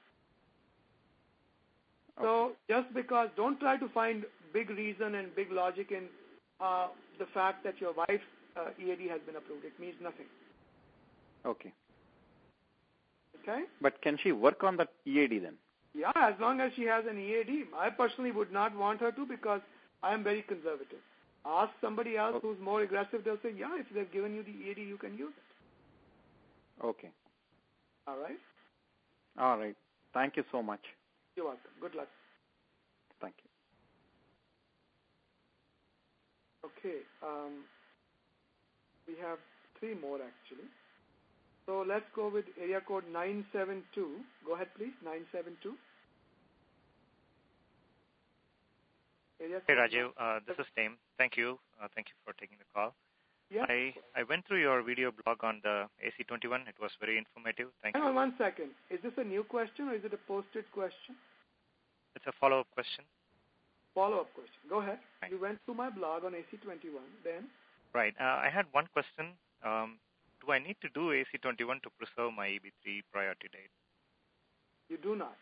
Okay. So just because, don't try to find big reason and big logic in the fact that your wife's EAD has been approved. It means nothing. Okay. Okay? But can she work on that EAD then? Yeah, as long as she has an EAD. I personally would not want her to because I am very conservative. Ask somebody else who's more aggressive. They'll say, yeah, if they've given you the EAD, you can use it. Okay. All right? All right. Thank you so much. You're welcome. Good luck. Thank you. Okay. We have three more actually. So let's go with area code 972. Go ahead, please. 972. Hey, Rajiv. This is Tim. Thank you. Thank you for taking the call. Yeah. I went through your video blog on the AC21. It was very informative. Thank you. Hang on 1 second. Is this a new question or is it a posted question? It's a follow-up question. Follow-up question. Go ahead. Right. You went through my blog on AC21. Then? Right. I had one question. Do I need to do AC21 to preserve my EB3 priority date? You do not.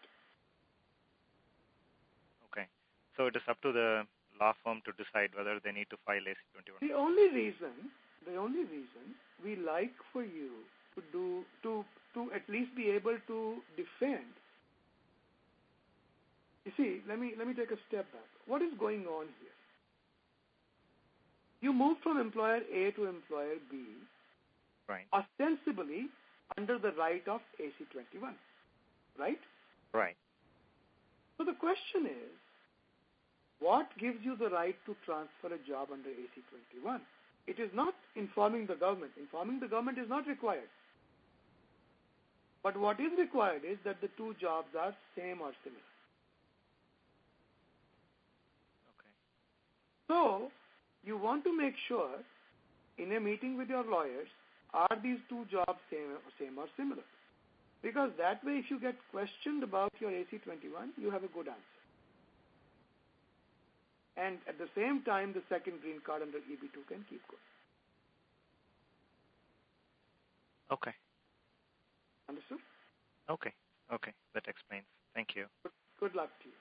Okay. So it is up to the law firm to decide whether they need to file AC21. The only reason we like for you to at least be able to defend. You see, let me take a step back. What is going on here? You move from employer A to employer B, right? Ostensibly under the right of AC21, right? Right. So the question is, what gives you the right to transfer a job under AC21? It is not informing the government. Informing the government is not required. But what is required is that the two jobs are same or similar. Okay. So, you want to make sure, in a meeting with your lawyers, are these two jobs same or similar? Because that way, if you get questioned about your AC21, you have a good answer. And at the same time, the second green card under EB2 can keep going. Okay. Understood? Okay. Okay. That explains. Thank you. Good luck to you.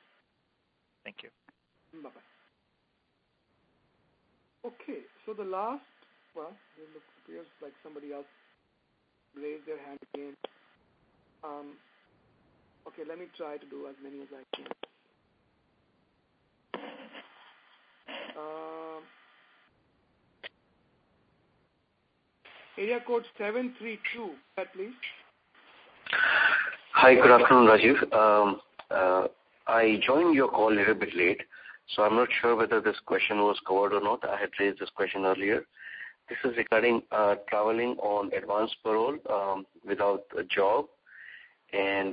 Thank you. Bye-bye. Okay, so the last Well, it appears like somebody else raised their hand again. Okay, let me try to do as many as I can. Area code 732, please. Hi, good afternoon, Rajiv. I joined your call a little bit late, so I'm not sure whether this question was covered or not. I had raised this question earlier. This is regarding traveling on advance parole without a job. And,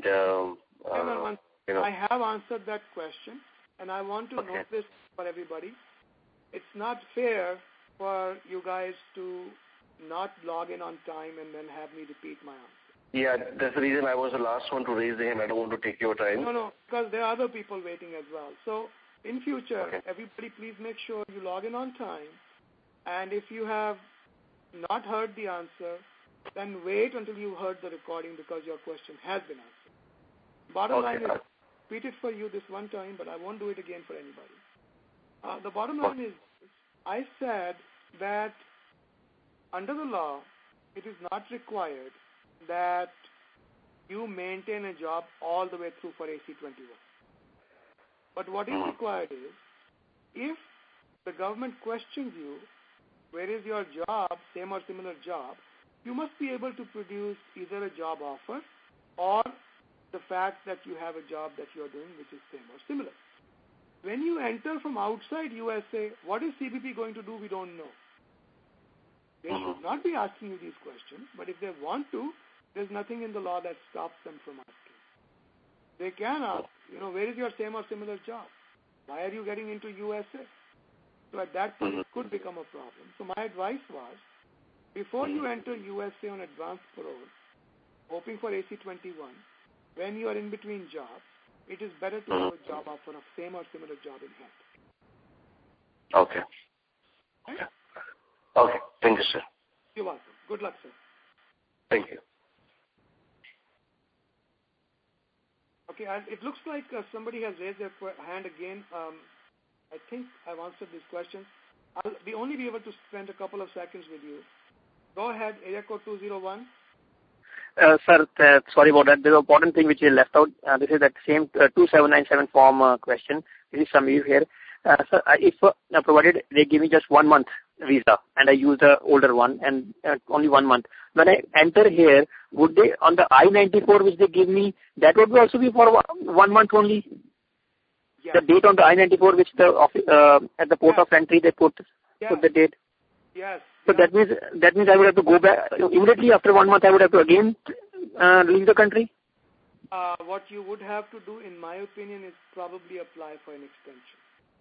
I have answered that question, and I want to note this for everybody. It's not fair for you guys to not log in on time and then have me repeat my answer. Yeah, that's the reason I was the last one to raise the hand. I don't want to take your time. No, because there are other people waiting as well. So in future, everybody please make sure you log in on time. And if you have not heard the answer, then wait until you heard the recording because your question has been answered. Bottom line is, repeat it for you this one time, but I won't do it again for anybody. The bottom line is, I said that under the law, it is not required that you maintain a job all the way through for AC-21. But what is required is, if the government questions you, where is your job, same or similar job, you must be able to produce either a job offer or the fact that you have a job that you are doing which is same or similar. When you enter from outside USA, what is CBP going to do? We don't know. They should not be asking you these questions, but if they want to, there's nothing in the law that stops them from asking. They can ask, where is your same or similar job? Why are you getting into USA? So at that point, it could become a problem. So my advice was, before you enter USA on advance parole, hoping for AC-21, when you are in between jobs, it is better to have a job offer of same or similar job in hand. Okay. Okay. Thank you, sir. You're welcome. Good luck, sir. Thank you. Okay, it looks like somebody has raised their hand again. I think I've answered this question. I'll only be able to spend a couple of seconds with you. Go ahead, area code 201. Sir, sorry about that. There's an important thing which you left out. This is that same 2797 form question. This is Samir here. Sir, if provided they give me just 1 month visa and I use the older one and only 1 month, when I enter here, would they, on the I-94 which they give me, that would also be for 1 month only? Yes. The date on the I-94 which the at the port of entry they put the date? Yes. So that means I would have to go back immediately after 1 month. I would have to again leave the country. What you would have to do, in my opinion, is probably apply for an extension.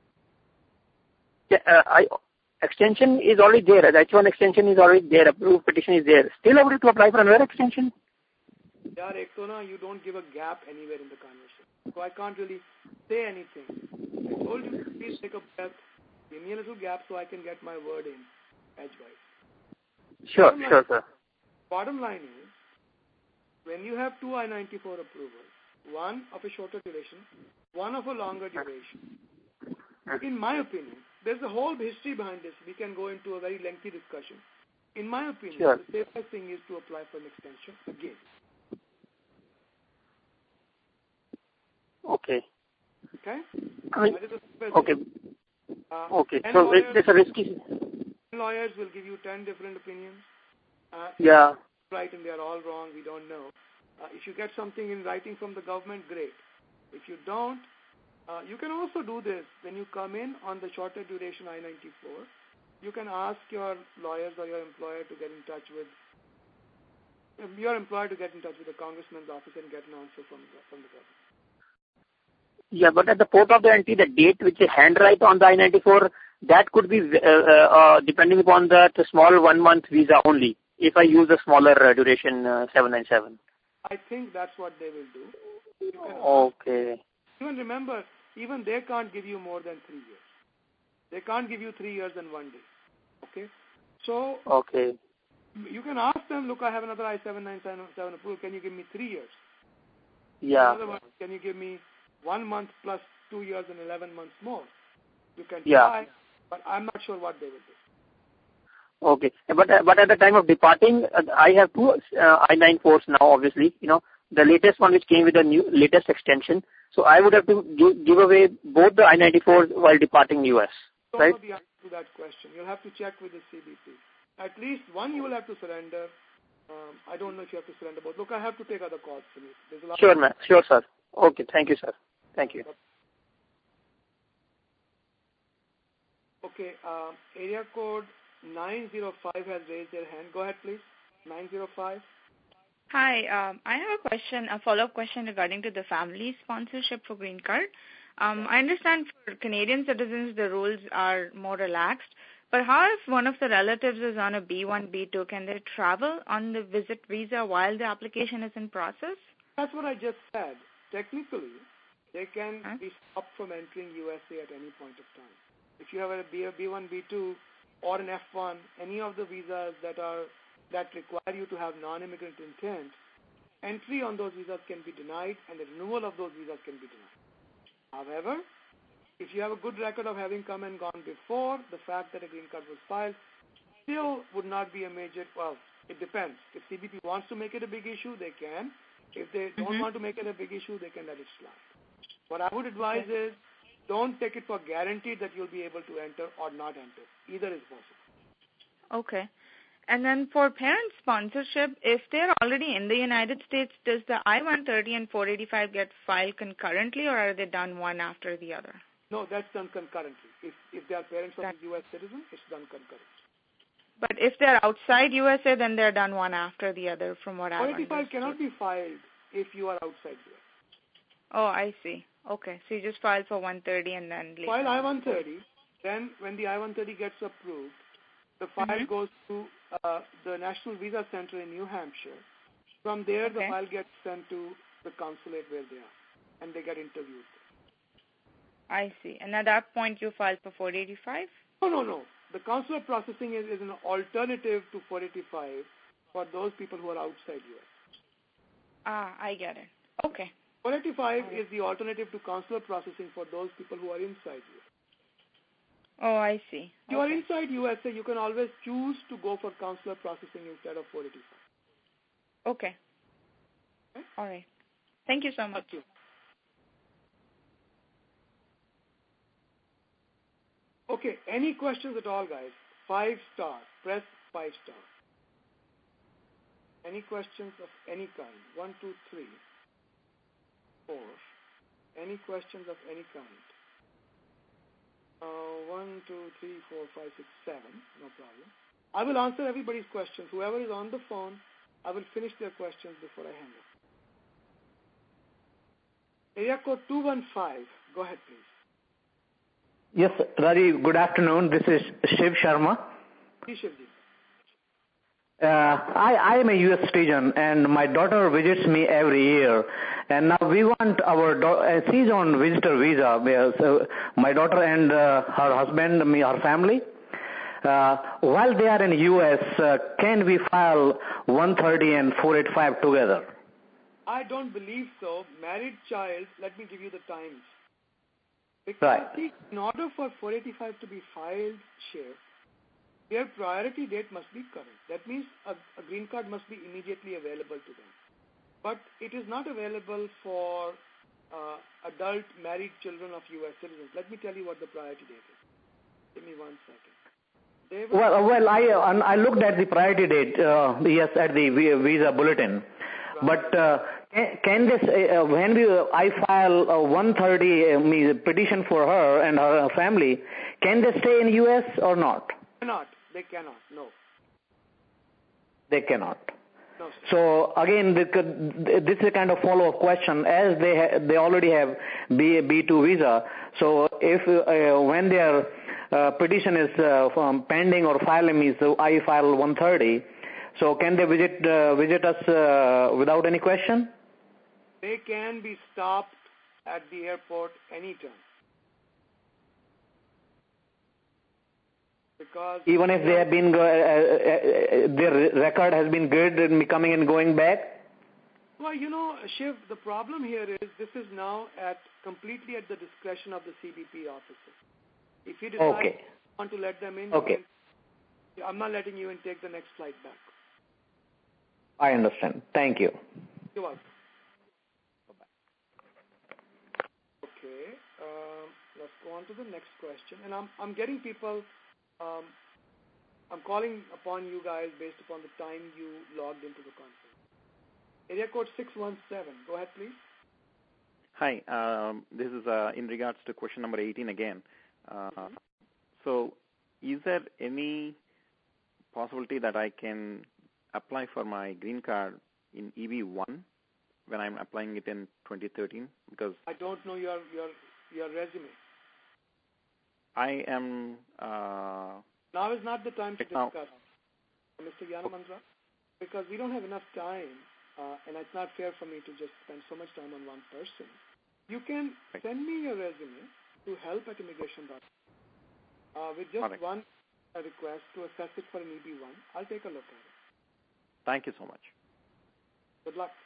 Yeah, extension is already there. The H1 extension is already there. Approved petition is there. Still, I would have to apply for another extension. Yeah, Ektona, you don't give a gap anywhere in the conversation, so I can't really say anything. I told you, please take a breath, give me a little gap so I can get my word in. Edgewise. Sure, sir. Bottom line is, when you have two I-94 approvals, one of a shorter duration, one of a longer duration, in my opinion, there's a whole history behind this. We can go into a very lengthy discussion. In my opinion, the safest thing is to apply for an extension again. Okay. Okay? Okay. So it's a risky... Lawyers will give you 10 different opinions. Right, and they are all wrong. We don't know. If you get something in writing from the government, great. If you don't, you can also do this. When you come in on the shorter duration I-94, you can ask your lawyers or your employer to get in touch with the congressman's office and get an answer from the government. Yeah, but at the port of the entry, the date which is handwrite on the I-94, that could be depending upon the small 1 month visa only, if I use a smaller duration 797. I think that's what they will do. Okay. Even remember, even they can't give you more than 3 years. They can't give you 3 years and 1 day. Okay? So, you can ask them, look, I have another I-797 approval. Can you give me 3 years? Yeah. Another one, can you give me 1 month plus 2 years and 11 months more? You can try, but I'm not sure what they will do. Okay. But at the time of departing, I have two I-94s now, obviously, the latest one which came with the latest extension. So I would have to give away both the I-94s while departing U.S., right? Don't know the answer to that question. You'll have to check with the CBP. At least one you will have to surrender. I don't know if you have to surrender both. Look, I have to take other calls for you. There's a lot. Sure, ma'am. Sure, sir. Okay. Thank you, sir. Thank you. Okay. Area code 905 has raised their hand. Go ahead, please. 905. Hi, I have a question, a follow-up question regarding to the family sponsorship for green card. I understand for Canadian citizens the rules are more relaxed, but how if one of the relatives is on a B1, B2, can they travel on the visit visa while the application is in process? That's what I just said. Technically, they can be stopped from entering USA at any point of time. If you have a B1, B2, or an F1, any of the visas that require you to have non-immigrant intent, entry on those visas can be denied and the renewal of those visas can be denied. However, if you have a good record of having come and gone before, the fact that a green card was filed still would not be a major, well, it depends. If CBP wants to make it a big issue, they can. If they don't want to make it a big issue, they can let it slide. What I would advise is don't take it for guaranteed that you'll be able to enter or not enter. Either is possible. Okay. And then for parent sponsorship, if they're already in the United States, does the I-130 and 485 get filed concurrently, or are they done one after the other? No, that's done concurrently. If they are parents of a U.S. citizen, it's done concurrently. But if they're outside USA, then they're done one after the other, from what I've understood. 485 cannot be filed if you are outside U.S. Oh, I see. Okay, so you just file for 130 and then later. File I-130, then when the I-130 gets approved, the file goes to the National Visa Center in New Hampshire. From there, the file gets sent to the consulate where they are, and they get interviewed. I see. And at that point, you file for 485? No. The consular processing is an alternative to 485 for those people who are outside U.S. I get it. Okay. 485 is the alternative to consular processing for those people who are inside U.S. Oh, I see. If you are inside USA, you can always choose to go for consular processing instead of 485. Okay. All right. Thank you so much. Thank you. Okay, any questions at all, guys? 5-star. Press 5-star. Any questions of any kind? 1, 2, 3, 4. Any questions of any kind? 1, 2, 3, 4, 5, 6, 7. No problem. I will answer everybody's questions. Whoever is on the phone, I will finish their questions before I hang up. Area code 215. Go ahead, please. Yes, Rajiv, good afternoon. This is Shiv Sharma. Shivji. I am a U.S. citizen, and my daughter visits me every year. And now we want our daughter, she's on visitor visa, so my daughter and her husband, her family. While they are in U.S., can we file 130 and 485 together? I don't believe so. Married child, let me give you the times. Because right. In order for 485 to be filed, Shiv, their priority date must be current. That means a green card must be immediately available to them. But it is not available for adult married children of U.S. citizens. Let me tell you what the priority date is. Give me 1 second. Well, I looked at the priority date, yes, at the visa bulletin. Right. But can this, when I file a 130 petition for her and her family, can they stay in U.S. or not? They cannot, no. They cannot. No, so again, this is a kind of follow-up question. As they already have B2 visa, so if when their petition is pending or filing me, so I file 130. So can they visit us without any question? They can be stopped at the airport anytime. Because even if they have been their record has been good in coming and going back? Well, Shiv, the problem here is this is now completely at the discretion of the CBP officer. If he decides want to let them in, I'm not letting you in. Take the next flight back. I understand. Thank you. You're welcome. Bye-bye. Okay. Let's go on to the next question. And I'm getting people. I'm calling upon you guys based upon the time you logged into the conference. Area code 617. Go ahead, please. Hi. This is in regards to question number 18 again. So is there any possibility that I can apply for my green card in EB1 when I'm applying it in 2013? Because I don't know your resume. I am... now is not the time to discuss, Mr. Yanamandra, because we don't have enough time, and it's not fair for me to just spend so much time on one person. You can send me your resume to help@immigration.com with just one request to assess it for an EB1. I'll take a look at it. Thank you so much. Good luck.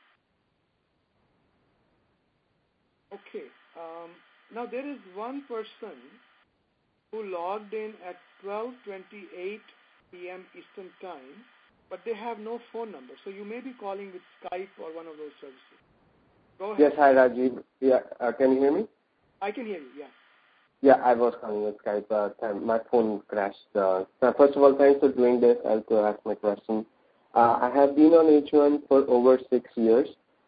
Okay. Now there is one person who logged in at 12:28 p.m. Eastern Time, but they have no phone number. So you may be calling with Skype or one of those services. Go ahead. Yes, hi Rajiv. Yeah, can you hear me? I can hear you, yes. Yeah, I was calling with Skype. My phone crashed. First of all, thanks for doing this. I'll go ask my question. I have been on H1 for over 6 years.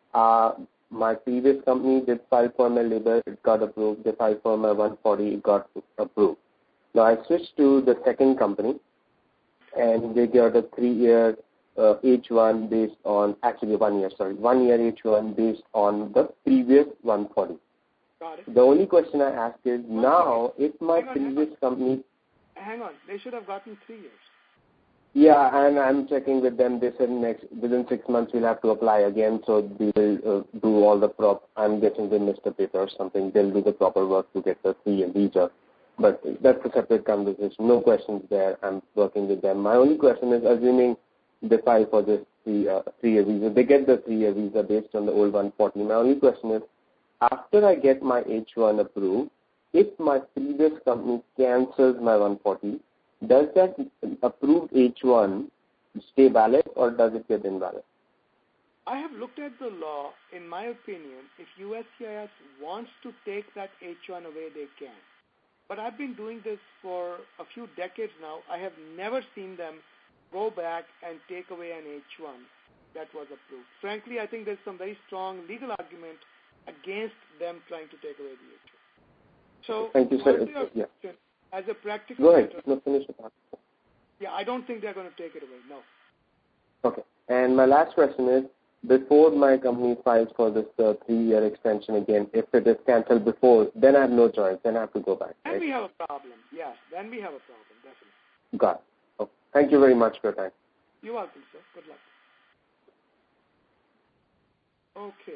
My previous company did file for my labor. It got approved. They filed for my 140. It got approved. Now I switched to the second company, and they got a 3-year H1 based on, actually 1 year, sorry, 1 year H1 based on the previous 140. Got it. The only question I ask is now, if my previous company... Hang on. They should have gotten 3 years. Yeah, and I'm checking with them. They said within 6 months we'll have to apply again, so they will do all the I'm guessing they missed a paper or something. They'll do the proper work to get the 3-year visa. But that's a separate conversation. No questions there. I'm working with them. My only question is, assuming they file for this 3-year visa, they get the 3-year visa based on the old 140. My only question is, after I get my H1 approved, if my previous company cancels my 140, does that approved H1 stay valid or does it get invalid? I have looked at the law. In my opinion, if USCIS wants to take that H1 away, they can. But I've been doing this for a few decades now. I have never seen them go back and take away an H1 that was approved. Frankly, I think there's some very strong legal argument against them trying to take away the H1. So, thank you, sir. Yeah. As a practical Go ahead. matter, No, finish the part. Yeah, I don't think they're going to take it away, no. Okay. And my last question is, before my company files for this 3-year extension again, if it is cancelled before, then I have no choice. Then I have to go back. Then right? we have a problem. Yes, then we have a problem, definitely. Got it. Okay. Thank you very much for your time. You're welcome, sir. Good luck. Okay.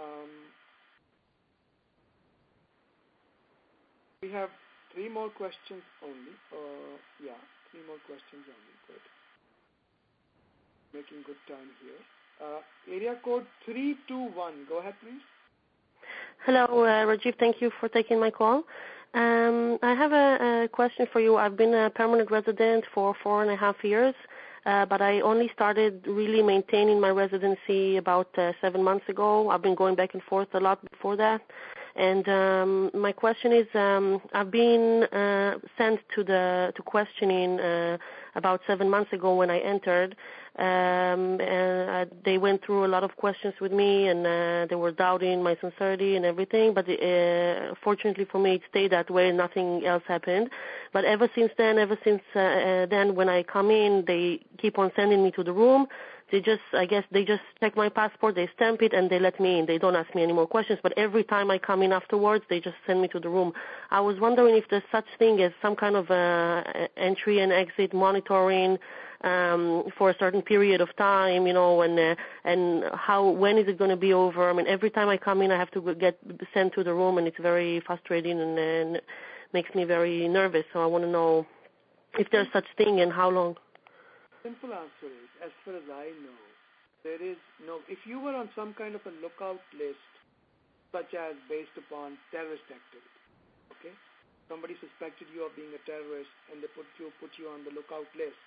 We have 3 more questions only. 3 more questions only. Good. Making good time here. Area code 321. Go ahead, please. Hello, Rajiv. Thank you for taking my call. I have a question for you. I've been a permanent resident for 4.5 years, but I only started really maintaining my residency about 7 months ago. I've been going back and forth a lot before that. And my question is, I've been sent to questioning about 7 months ago when I entered. And they went through a lot of questions with me, and they were doubting my sincerity and everything. But fortunately for me, it stayed that way. Nothing else happened. But ever since then, when I come in, they keep on sending me to the room. I guess they just check my passport, they stamp it, and they let me in. They don't ask me any more questions, but every time I come in afterwards, they just send me to the room. I was wondering if there's such thing as some kind of entry and exit monitoring for a certain period of time, and when is it going to be over? I mean, every time I come in, I have to get sent to the room, and it's very frustrating and makes me very nervous. So I want to know if there's such thing and how long. Simple answer is, as far as I know, there is no. If you were on some kind of a lookout list, such as based upon terrorist activity, okay, somebody suspected you of being a terrorist and they put you on the lookout list,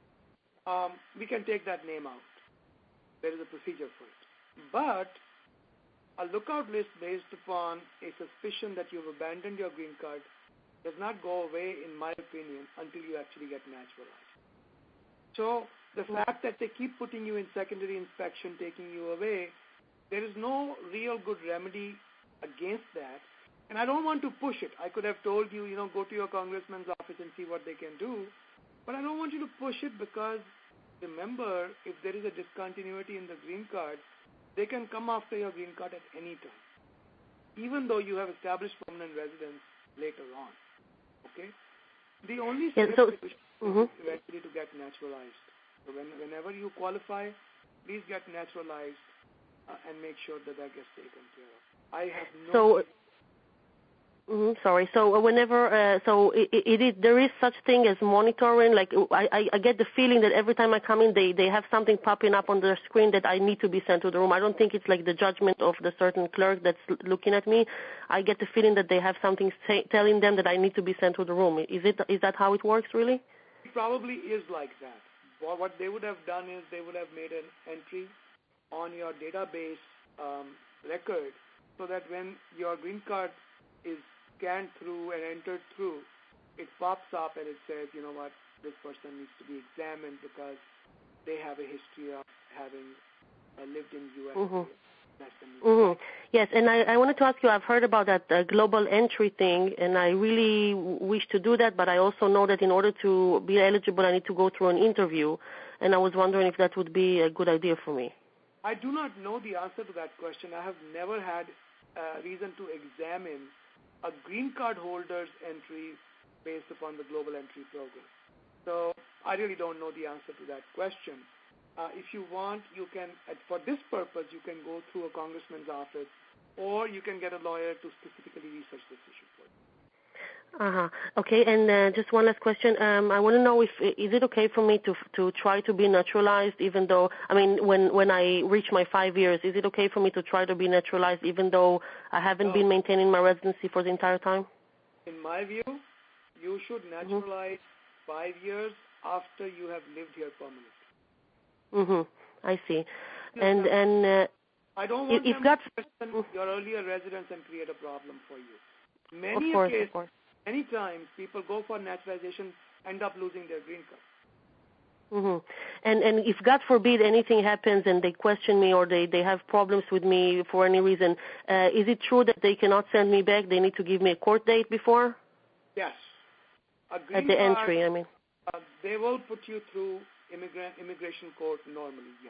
we can take that name out. There is a procedure for it. But a lookout list based upon a suspicion that you've abandoned your green card does not go away, in my opinion, until you actually get naturalized. So the fact that they keep putting you in secondary inspection, taking you away, there is no real good remedy against that. And I don't want to push it. I could have told you, go to your congressman's office and see what they can do. But I don't want you to push it because, remember, if there is a discontinuity in the green card, they can come after your green card at any time, even though you have established permanent residence later on. Okay? The only solution is eventually to get naturalized. So whenever you qualify, please get naturalized and make sure that gets taken care of. I have no... Sorry. So whenever, there is such thing as monitoring. Like I get the feeling that every time I come in, they have something popping up on their screen that I need to be sent to the room. I don't think it's like the judgment of the certain clerk that's looking at me. I get the feeling that they have something telling them that I need to be sent to the room. Is that how it works, really? It probably is like that. What they would have done is they would have made an entry on your database record so that when your green card is scanned through and entered through, it pops up and it says, you know what, this person needs to be examined because they have a history of having lived in U.S. Yes, and I wanted to ask you, I've heard about that global entry thing, and I really wish to do that, but I also know that in order to be eligible, I need to go through an interview, and I was wondering if that would be a good idea for me. I do not know the answer to that question. I have never had reason to examine a green card holder's entry based upon the global entry program. So I really don't know the answer to that question. If you want, you can, for this purpose, you can go through a congressman's office, or you can get a lawyer to specifically research this issue for you. Okay, and just one last question. I want to know is it okay for me to try to be naturalized, even though, when I reach my 5 years, is it okay for me to try to be naturalized even though I haven't been maintaining my residency for the entire time? In my view, you should naturalize 5 years after you have lived here permanently. I see. And I don't want them to question your earlier residence and create a problem for you. Many cases, many times, people go for naturalization, end up losing their green card. And if, God forbid, anything happens and they question me or they have problems with me for any reason, is it true that they cannot send me back? They need to give me a court date before? Yes. At the entry, I mean. They will put you through immigration court normally, yes.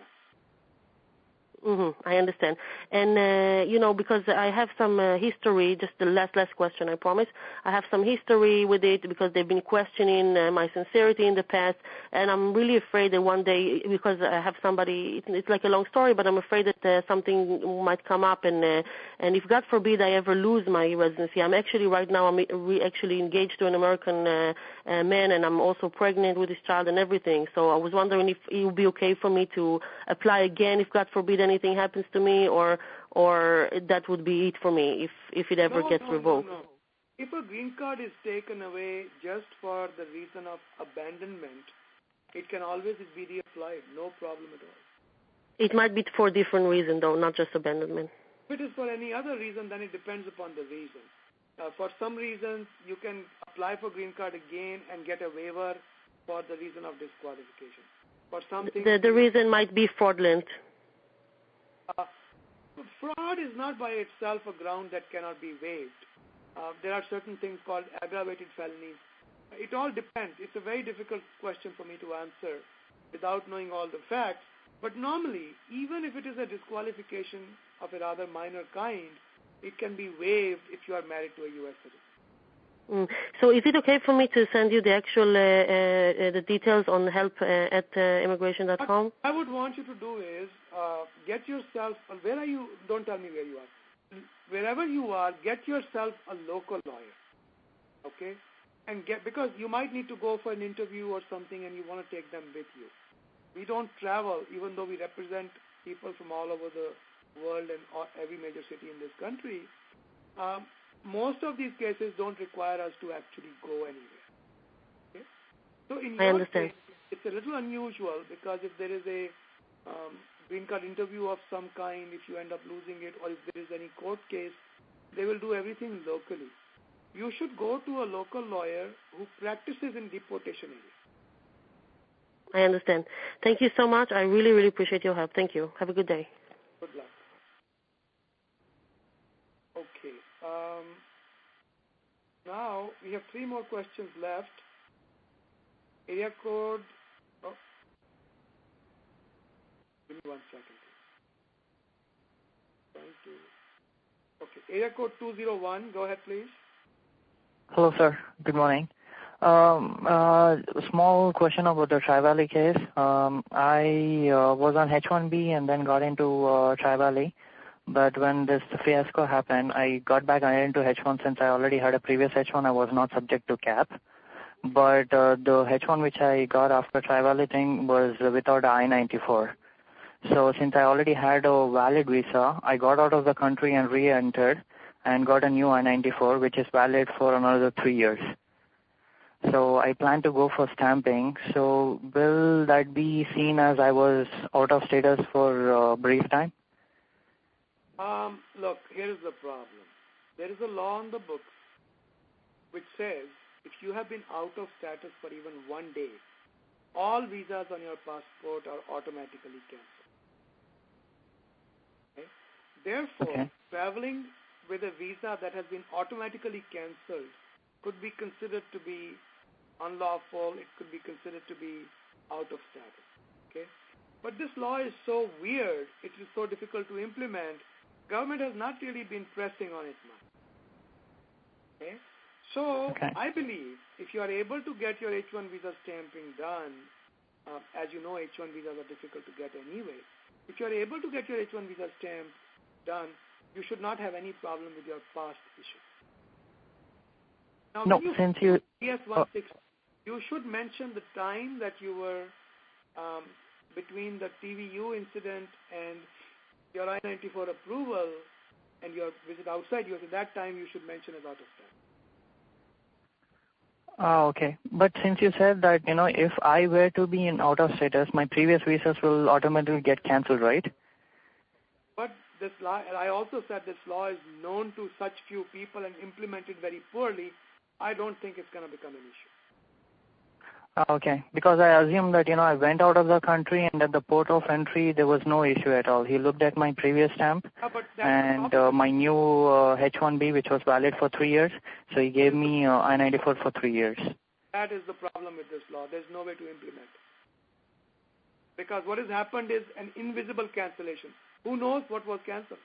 I understand. And, because I have some history, just the last question, I promise. I have some history with it because they've been questioning my sincerity in the past, and I'm really afraid that one day, because I have somebody, it's like a long story, but I'm afraid that something might come up, and if, God forbid, I ever lose my residency, I'm actually right now, I'm actually engaged to an American man, and I'm also pregnant with this child and everything, so I was wondering if it would be okay for me to apply again if, God forbid, anything happens to me, or that would be it for me if it ever gets revoked. No. If a green card is taken away just for the reason of abandonment, it can always be reapplied, no problem at all. It might be for a different reason, though, not just abandonment. If it is for any other reason, then it depends upon the reason. For some reasons, you can apply for green card again and get a waiver for the reason of disqualification. For something, the reason might be fraudulent. Fraud is not by itself a ground that cannot be waived. There are certain things called aggravated felonies. It all depends. It's a very difficult question for me to answer without knowing all the facts. But normally, even if it is a disqualification of a rather minor kind, it can be waived if you are married to a U.S. citizen. So is it okay for me to send you the actual the details on help at immigration.com? What I would want you to do is get yourself, where are you? Don't tell me where you are. Wherever you are, get yourself a local lawyer, okay? And because you might need to go for an interview or something and you want to take them with you. We don't travel, even though we represent people from all over the world and every major city in this country. most of these cases don't require us to actually go anywhere. Okay? So in I your understand. case, it's a little unusual because if there is a green card interview of some kind, if you end up losing it, or if there is any court case, they will do everything locally. You should go to a local lawyer who practices in deportation area. I understand. Thank you so much. I really, really appreciate your help. Thank you. Have a good day. Good luck. Okay. Now we have 3 more questions left. Area code. Oh. Give me 1 second. Okay. Area code 201. Go ahead, please. Hello, sir. Good morning. Small question about the Tri-Valley case. I was on H-1B and then got into Tri-Valley. But when this fiasco happened, I got back into H-1 since I already had a previous H-1. I was not subject to cap. But the H-1 which I got after Tri-Valley thing was without I-94. So since I already had a valid visa, I got out of the country and re-entered and got a new I-94 which is valid for another 3 years. So I plan to go for stamping. So will that be seen as I was out of status for a brief time? Look, here is the problem. There is a law on the books which says if you have been out of status for even 1 day, all visas on your passport are automatically cancelled. Okay? Therefore, traveling with a visa that has been automatically cancelled could be considered to be unlawful. It could be considered to be out of status. Okay? But this law is so weird, it is so difficult to implement. Government has not really been pressing on it much. Okay? So I believe if you are able to get your H-1 visa stamping done, as you know, H-1 visas are difficult to get anyway. If you are able to get your H-1 visa stamp done, you should not have any problem with your past issue. Now, no, since you... PS-16, you should mention the time that you were between the TVU incident and your I-94 approval and your visit outside US. At that time, you should mention as out of status. Okay. But since you said that, if I were to be in out of status, my previous visas will automatically get cancelled, right? But this law, I also said this law is known to such few people and implemented very poorly. I don't think it's going to become an issue. Okay, because I assumed that, I went out of the country and at the port of entry there was no issue at all. He looked at my previous stamp and my new H-1B which was valid for 3 years, so he gave me I-94 for 3 years. That is the problem with this law. There's no way to implement it. Because what has happened is an invisible cancellation. Who knows what was cancelled?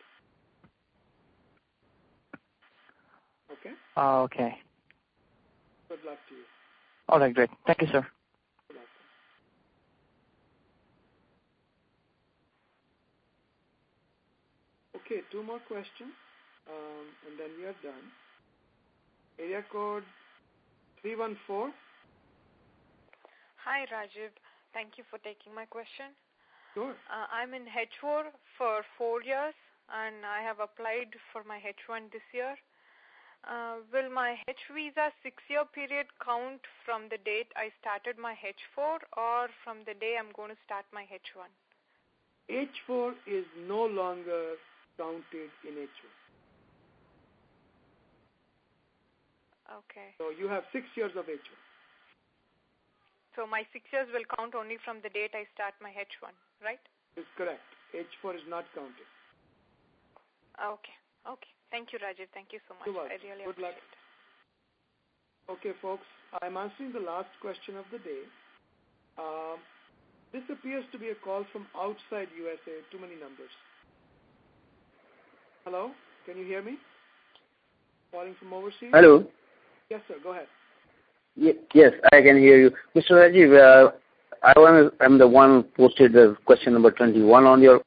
Okay? Okay. Good luck to you. All right, great. Thank you, sir. Okay, 2 more questions, and then we are done. Area code 314. Hi, Rajiv. Thank you for taking my question. Sure. I'm in H4 for 4 years, and I have applied for my H1 this year. Will my H visa 6-year period count from the date I started my H4 or from the day I'm going to start my H1? H4 is no longer counted in H1. Okay. So you have 6 years of H1. So my 6 years will count only from the date I start my H1, right? That's correct. H4 is not counted. Okay. Okay. Thank you, Rajiv. Thank you so much. I really Good luck. appreciate it. Okay, folks. I'm answering the last question of the day. This appears to be a call from outside USA. Too many numbers. Hello? Can you hear me? Calling from overseas? Hello. Yes, sir. Go ahead. Yes, I can hear you. Mr. Rajiv, I'm the one who posted the question number 21 on your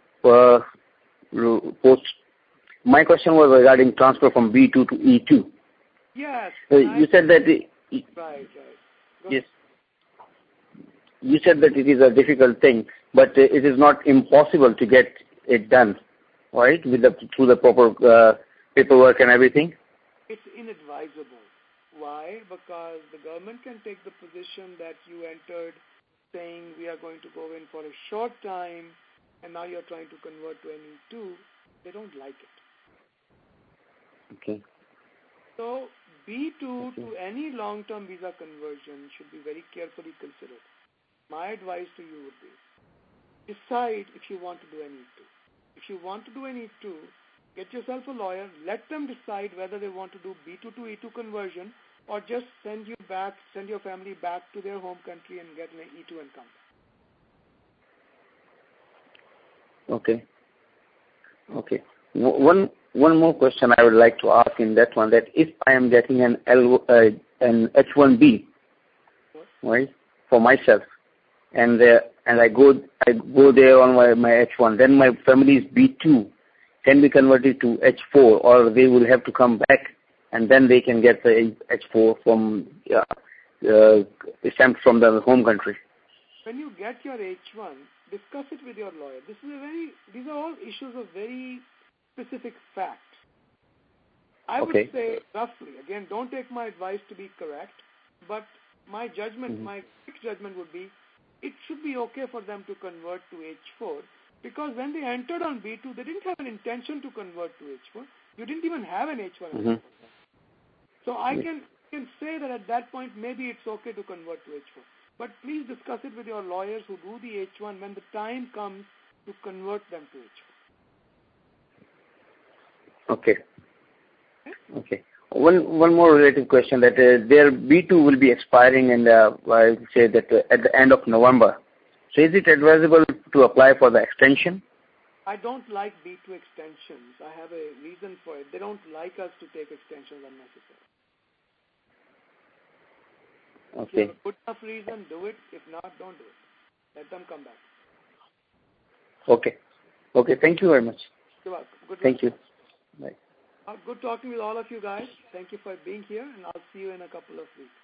post. My question was regarding transfer from B2 to E2. Yes. You said that... Right. Yes. You said that it is a difficult thing, but it is not impossible to get it done, right, through the proper paperwork and everything? it's inadvisable. Why? Because the government can take the position that you entered saying we are going to go in for a short time and now you're trying to convert to NE2. They don't like it. Okay. So B2 to any long-term visa conversion should be very carefully considered. My advice to you would be, decide if you want to do NE2. If you want to do NE2, get yourself a lawyer, let them decide whether they want to do B2 to E2 conversion or just send your family back to their home country and get an E2 and come back. Okay. Okay. One more question I would like to ask in that one, that if I am getting an H1B, right, for myself, and I go there on my H1, then my family's B2 can be converted to H4, or they will have to come back and then they can get the H4 from stamped from the home country. When you get your H1, discuss it with your lawyer. These are all issues of very specific facts. I would say roughly, again, don't take my advice to be correct, but my judgment, my quick judgment would be, it should be okay for them to convert to H4, because when they entered on B2, they didn't have an intention to convert to H4. You didn't even have an H1. So I can say that at that point, maybe it's okay to convert to H4. But please discuss it with your lawyers who do the H1 when the time comes to convert them to H4. Okay. One more related question, that their B2 will be expiring in I would say that at the end of November. So is it advisable to apply for the extension? I don't like B2 extensions. I have a reason for it. They don't like us to take extensions unnecessarily. Okay. If you have a good enough reason, do it. If not, don't do it. Let them come back. Okay. Thank you very much. You're welcome. Good luck. Thank you. Bye. Good talking with all of you guys. Thank you for being here, and I'll see you in a couple of weeks.